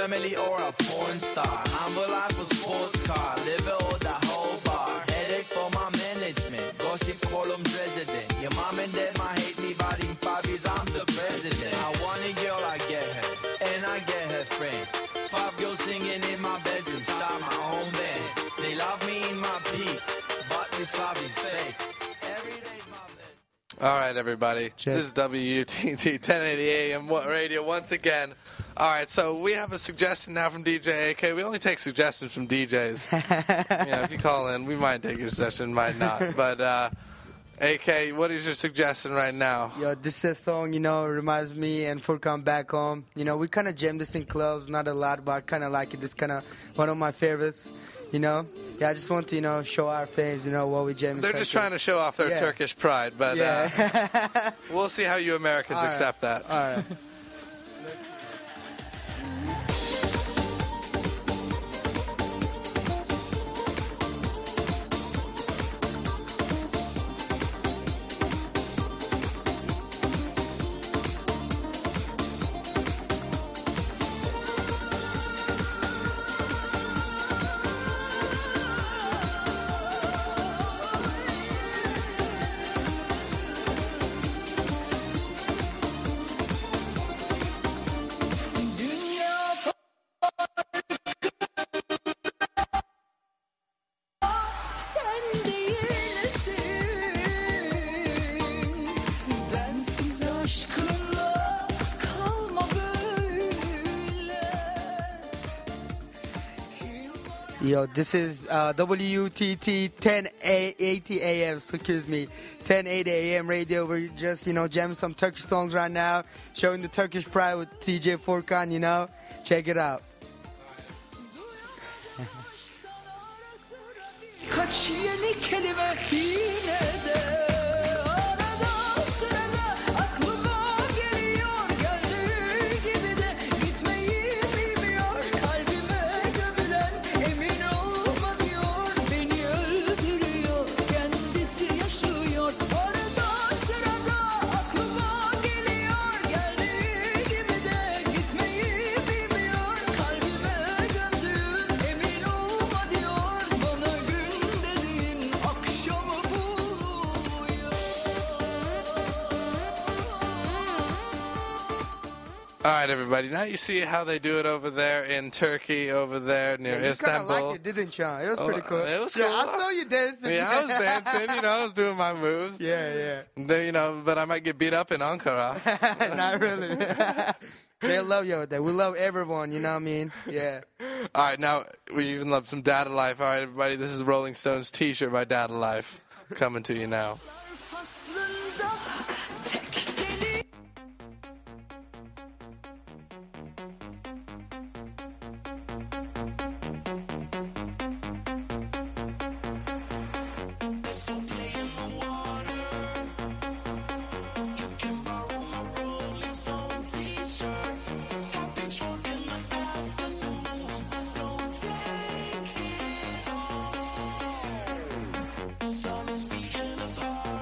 family or a porn star. Humble life a sports car, live it or the whole bar. Headache for my management, gossip column resident. Your mom and dad might hate me, but in 5 years I'm the president. I want a girl, I get her, and I get her friend. 5 girls singing in my bedroom, start my own band. They love me in my peak, but this love is fake. Every day's my bed. All right, everybody. Check. This is WUTT 1080 AM radio once again. All right, so we have a suggestion now from DJ AK. We only take suggestions from DJs. If you call in, we might take your suggestion, might not. But AK, what is your suggestion right now? Yo, this is a song, reminds me and Furkan back home. We kind of jam this in clubs, not a lot, but I kind of like it. It's kind of one of my favorites, Yeah, I just want to, show our fans, what we jam. They're just trying to show off their Yeah. Turkish pride, but we'll see how you Americans All right. accept that. All right. Sen değilsin, bensiz aşkınla kalma böyle. Yo, this is WTT 1080 AM, excuse me, 1080 AM radio. We're just, jamming some Turkish songs right now, showing the Turkish pride with TJ Furkan, Check it out. Kaç yeni kelime yine de arada sırada aklıma geliyor. Gördüğü gibi de gitmeyi bilmiyor. Kalbime gömülen emin olma diyor. Beni öldürüyor, kendisi yaşıyor. Arada sırada aklıma geliyor. Geldiği gibi de gitmeyi bilmiyor. Kalbime gömdüğün emin olma diyor. Bana gün dediğin akşamı buluyor. All right, everybody. Now you see how they do it over there in Turkey, over there near You kind of Istanbul. liked it, didn't you? It was pretty cool. It was Yeah, cool. I saw you dancing. Yeah, I was dancing, I was doing my moves. Yeah. But I might get beat up in Ankara. Not really. They love you over there. We love everyone, you know what I mean? Yeah. All right, now we even love some Data Life. All right, everybody, this is Rolling Stones T-shirt by Data Life coming to you now. Faslında tek deli. Sun is beating us hard.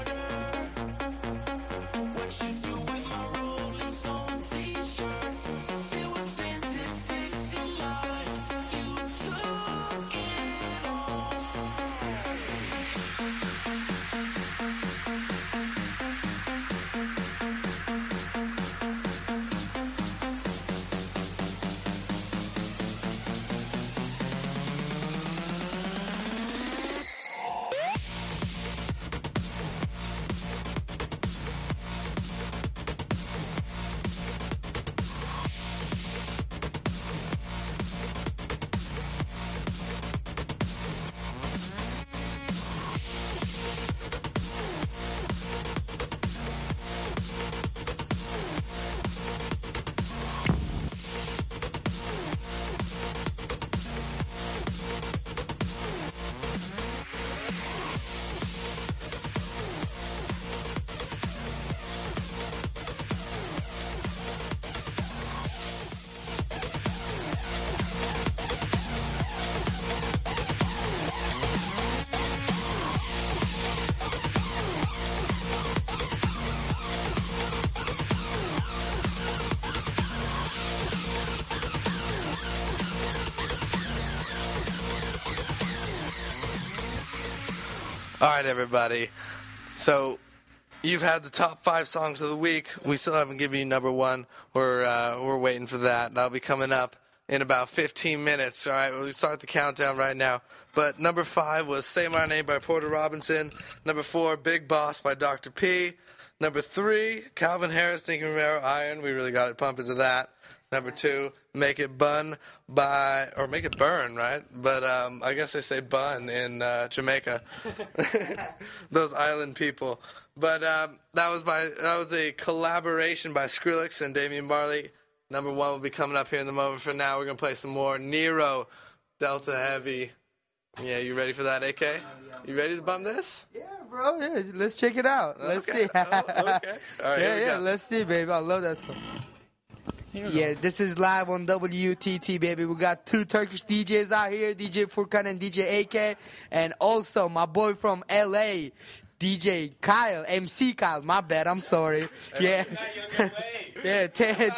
All right, everybody. So you've had the top 5 songs of the week. We still haven't given you number 1. We're waiting for that. That'll be coming up in about 15 minutes. All right, we'll start the countdown right now. But number 5 was Say My Name by Porter Robinson. Number 4, Big Boss by Dr. P. Number 3, Calvin Harris, Nicky Romero, Iron. We really got it pumping to that. Number 2, Make It Burn, right? But I guess they say bun in Jamaica. Those island people. But that was a collaboration by Skrillex and Damian Marley. Number 1 will be coming up here in the moment. For now, we're gonna play some more Nero, Delta Heavy. Yeah, you ready for that, AK? You ready to bum this? Yeah, bro. Yeah, let's check it out. Let's see. Okay. All right, here we go. Let's see, baby. I love that song. Yeah, this is live on WTT, baby. We got 2 Turkish DJs out here, DJ Furkan and DJ AK, and also my boy from LA, DJ Kyle, MC Kyle. My bad, I'm sorry. Yeah, yeah, 10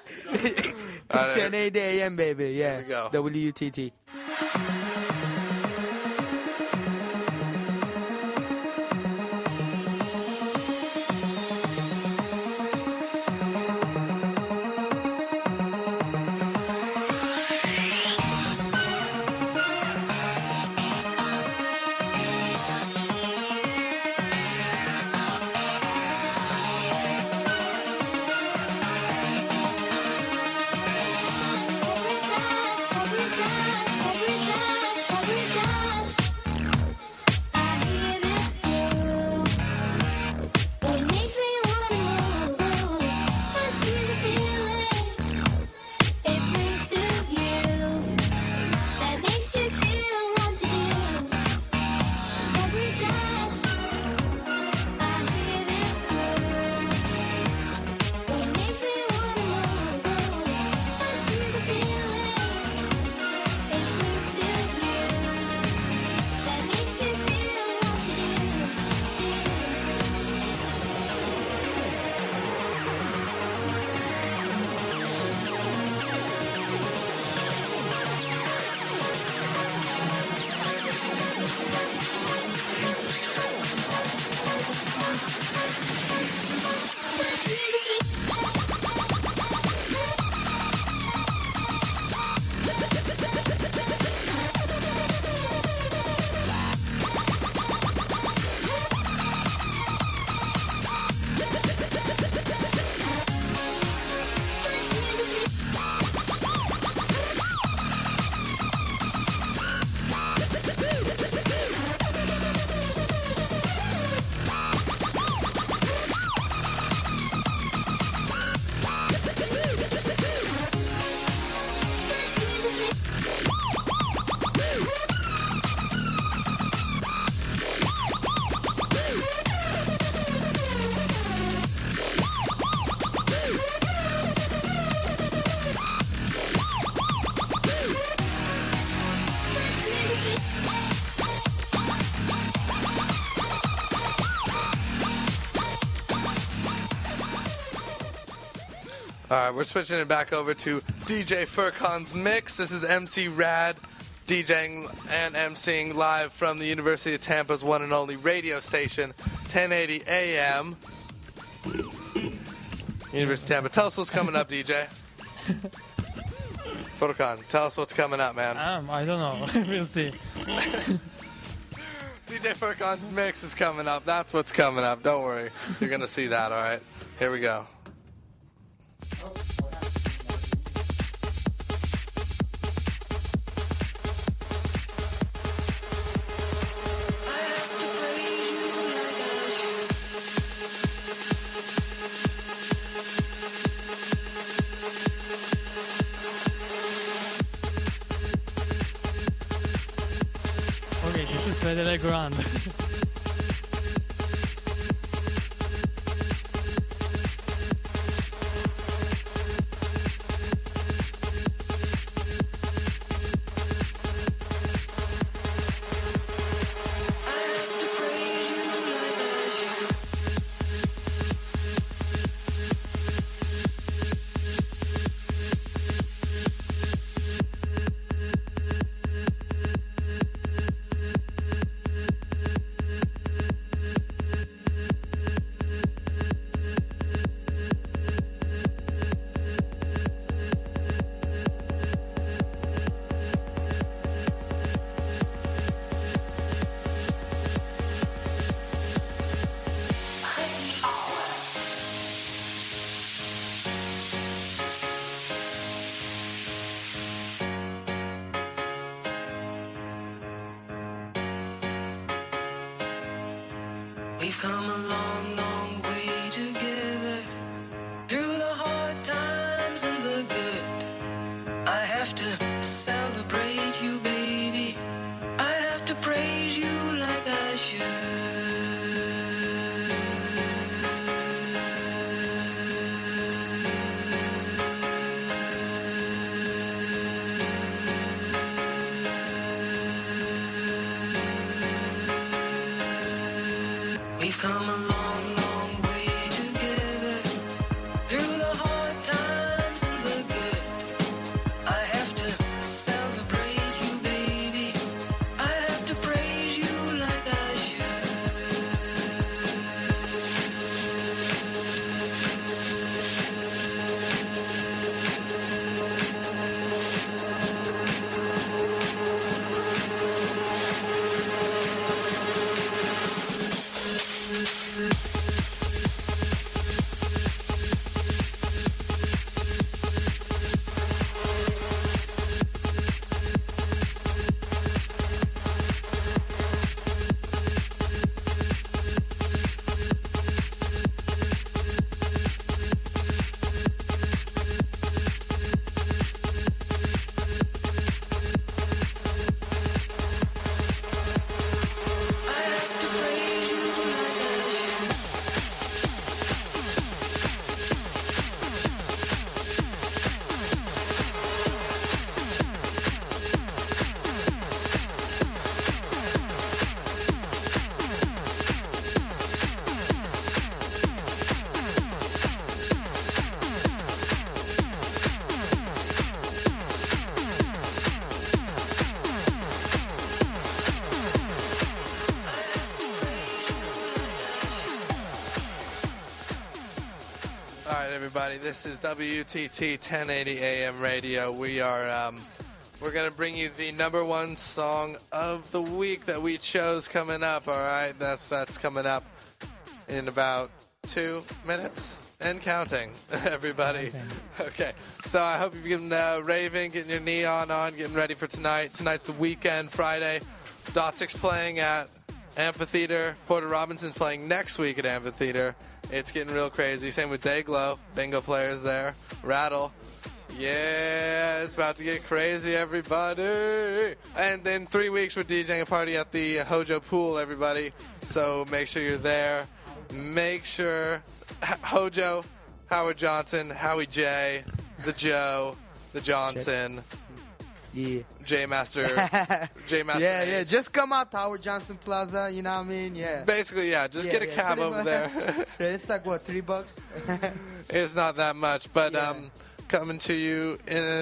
a.m., baby. Yeah, Here we go. WTT. All right, we're switching it back over to DJ Furkan's mix. This is MC Rad, DJing and MCing live from the University of Tampa's one and only radio station, 1080 AM. University of Tampa. Tell us what's coming up, DJ. Furkan, tell us what's coming up, man. I don't know. We'll see. DJ Furkan's mix is coming up. That's what's coming up. Don't worry. You're going to see that, all right? Here we go. Okay, this is Fedele Grand. We've come a long, long way together, through the hard times and the good. I have to celebrate you, baby. I have to praise you like I should. We've come a long, long way together, through the hard times and the good. I have to celebrate you, baby. I have to praise you like I All right, everybody. This is WTT 1080 AM radio. We are we're gonna bring you the number one song of the week that we chose coming up. All right, that's coming up in about 2 minutes and counting. Everybody. Okay. So I hope you've been raving, getting your neon on, getting ready for tonight. Tonight's the weekend, Friday. Dotic's playing at Amphitheater. Porter Robinson's playing next week at Amphitheater. It's getting real crazy. Same with Dayglow. Bingo players there. Rattle. Yeah, it's about to get crazy, everybody. And in 3 weeks, we're DJing a party at the Hojo Pool, everybody. So make sure you're there. Make sure Hojo, Howard Johnson, Howie J, the Joe, the Johnson. Yeah. J Master. Yeah. Just come out to Howard Johnson Plaza, you know what I mean? Yeah. Basically, yeah. Just get a cab pretty over much. there. Yeah, it's like, what, $3? It's not that much, but coming to you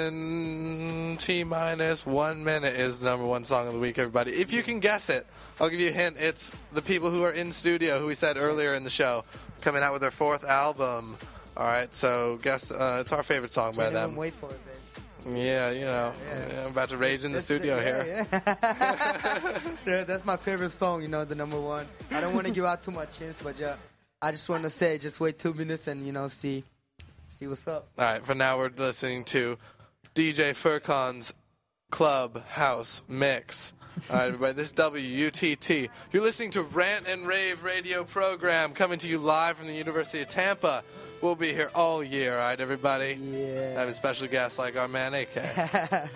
in T-minus 1 minute is the number one song of the week, everybody. If you can guess it, I'll give you a hint. It's the people who are in studio, who we said earlier in the show, coming out with their 4th album. All right, so guess it's our favorite song by Can't them. even wait for it, babe. Yeah, you know, I'm about to rage in the studio here. Yeah, that's my favorite song, you know, the number one. I don't want to give out too much hints, but yeah, I just want to say, just wait 2 minutes and, you know, see what's up. All right, for now we're listening to DJ Furcon's Club House Mix. All right, everybody, this is WUTT. You're listening to Rant and Rave radio program coming to you live from the University of Tampa. We'll be here all year, all right, everybody? Yeah. I have a special guest like our man, AK.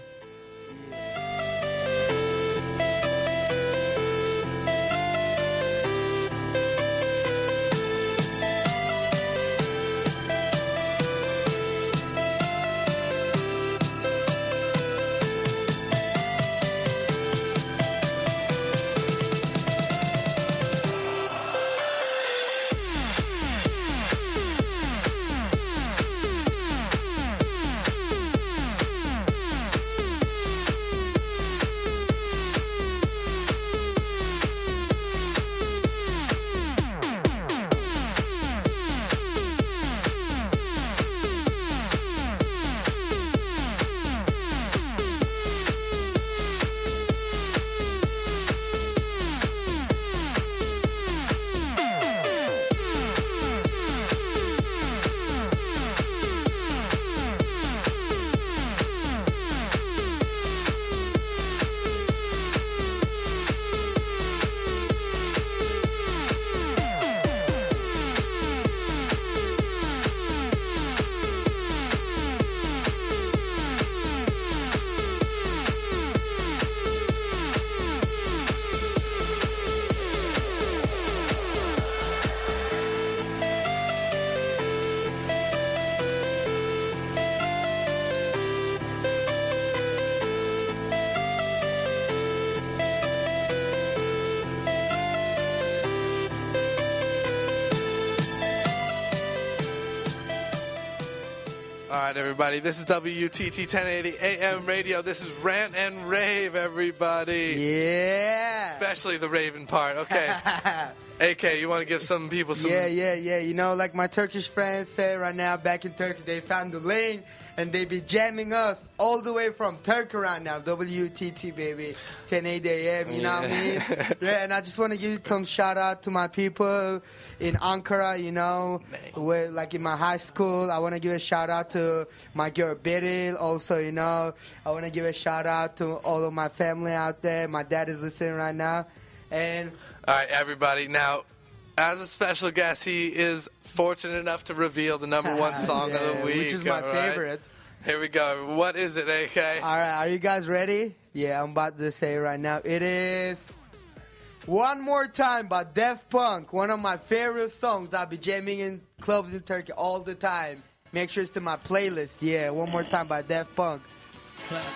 All right, everybody. This is WTT 1080 AM radio. This is Rant and Rave, everybody. Yeah. Especially the raving part. Okay. AK, you want to give some people some... Yeah. You know, like my Turkish friends say right now, back in Turkey, they found the link, and they be jamming us all the way from Turkey right now. WTT, baby. 10:80 a.m., you know what I mean? Yeah, and I just want to give some shout-out to my people in Ankara, you know, where, like in my high school. I want to give a shout-out to my girl, Beril. Also, you know, I want to give a shout-out to all of my family out there. My dad is listening right now. And... All right, everybody. Now, as a special guest, he is fortunate enough to reveal the number one song of the week. Which is my all right? favorite. Here we go. What is it, AK? All right, are you guys ready? Yeah, I'm about to say it right now. It is One More Time by Daft Punk. One of my favorite songs. I'll be jamming in clubs in Turkey all the time. Make sure it's to my playlist. Yeah, One More Time by Daft Punk. Classic.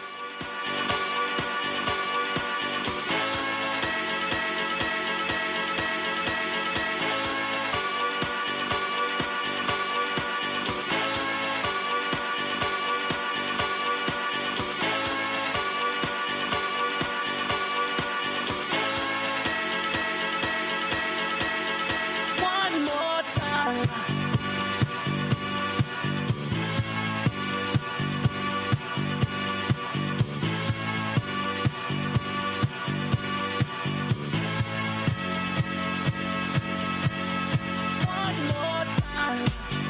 One more time. One more time.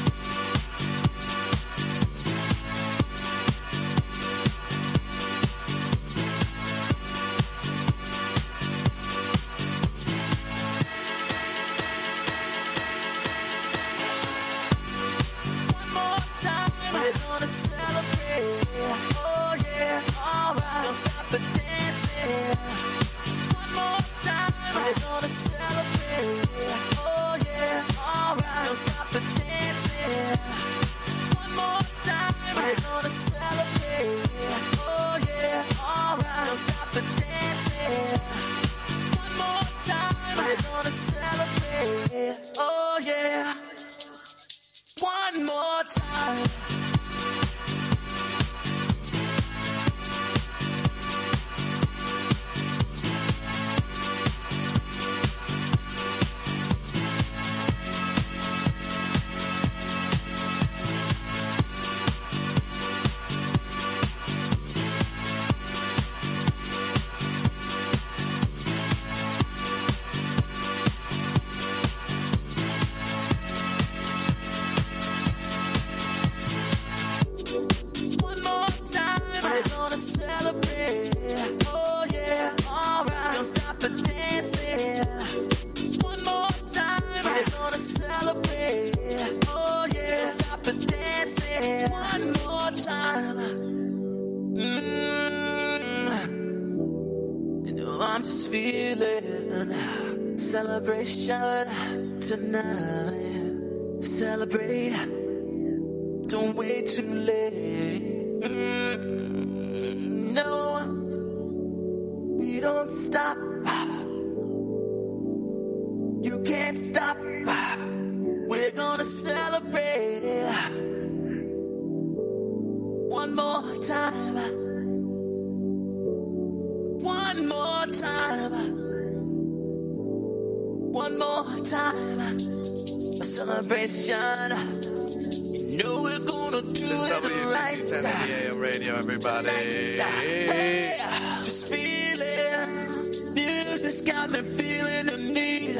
One more time. We're gonna celebrate. Oh yeah, alright. Don't stop the dancing. One more time. We're gonna celebrate. Oh yeah, alright. Don't stop the dancing. One more time. We're gonna celebrate. Oh yeah, alright. Don't stop the dancing. One more time. We're gonna celebrate. Oh yeah. One more time. One more time, we're gonna celebrate. Oh yeah, alright. Don't stop the dancing. One more time, we're gonna celebrate. Oh yeah, don't stop the dancing. One more time. You know I'm just feeling celebration tonight. Celebrate. Don't wait too late. No, we don't stop. You can't stop. We're gonna celebrate. One more time. One more time. One more time. A celebration. You know we're gonna do it right. WTT 1080 AM radio, everybody. Hey, just feeling. Music's got me feeling the need.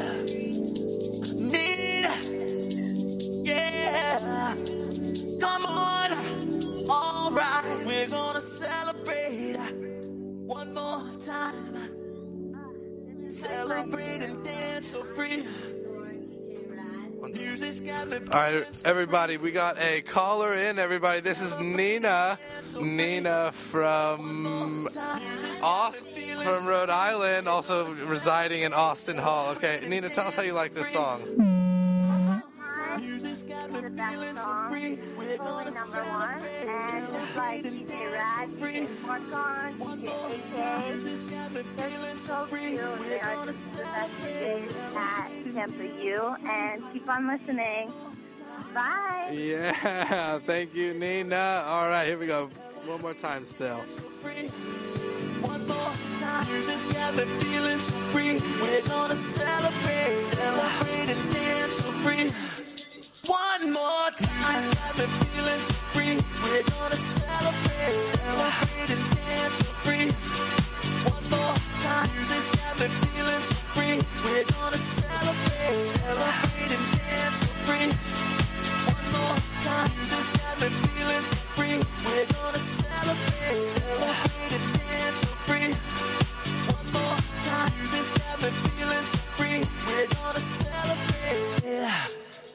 Yeah. Come on. All right. We're gonna celebrate. One more time. Celebrate and dance so free. Music's got me All right, everybody, we got a caller in, everybody. This is Nina. Nina from from Rhode Island, also residing in Austin Hall. Okay, Nina, tell us how you like this song. Music's got me the best feeling so song, free. We're gonna number one, and just like DJ Rad, DJ Smartphone, DJ AK, they're so cute. They are just the best DJs at Tampa U, and keep on listening. Bye. Yeah, thank you, Nina. All right, here we go. One more time still. One more time, this got me feeling so free. We're gonna celebrate, celebrate and dance so free. One more time, this got me feeling so free. We're gonna celebrate, celebrate and dance so free. One more time, this got me feeling so free. We're gonna celebrate, celebrate and dance so free. One more time, this got me feeling so free. We're gonna celebrate, celebrate and dance so free. One more time, this got me feeling so free. We're gonna celebrate. Yeah.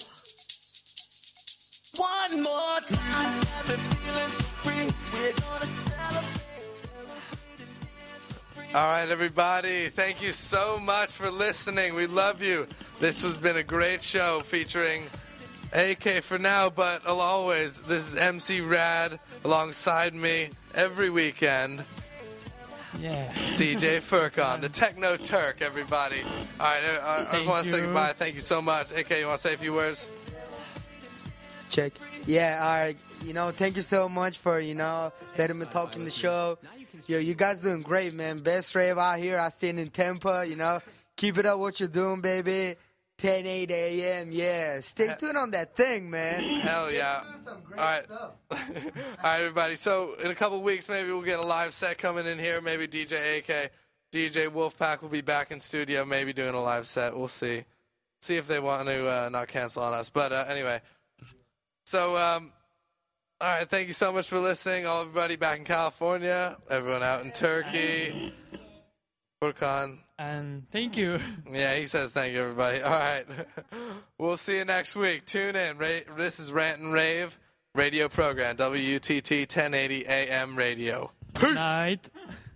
One more time, this got me feeling so free. We're gonna celebrate, celebrate and dance so free. All right, everybody. Thank you so much for listening. We love you. This has been a great show featuring AK for now, but always, this is MC Rad alongside me every weekend. Yeah. DJ Furcon, the Techno Turk, everybody. All right, I just want to say goodbye. Thank you so much. AK, you want to say a few words? Check. Yeah, all right. Thank you so much for, letting me talk in the show. Yo, you guys doing great, man. Best rave out here. I stand in Tampa, Keep it up what you're doing, baby. 10, 8 a.m., yeah. Stay tuned on that thing, man. Hell yeah. All right. All right, everybody. So in a couple weeks, maybe we'll get a live set coming in here. Maybe DJ AK, DJ Wolfpack will be back in studio, maybe doing a live set. We'll see. See if they want to not cancel on us. But anyway. So, all right. Thank you so much for listening. All everybody back in California, everyone out in Turkey. Furkan. And thank you. Yeah, he says thank you, everybody. All right. We'll see you next week. Tune in. This is Rant and Rave radio program, WTT 1080 AM radio. Peace. Night.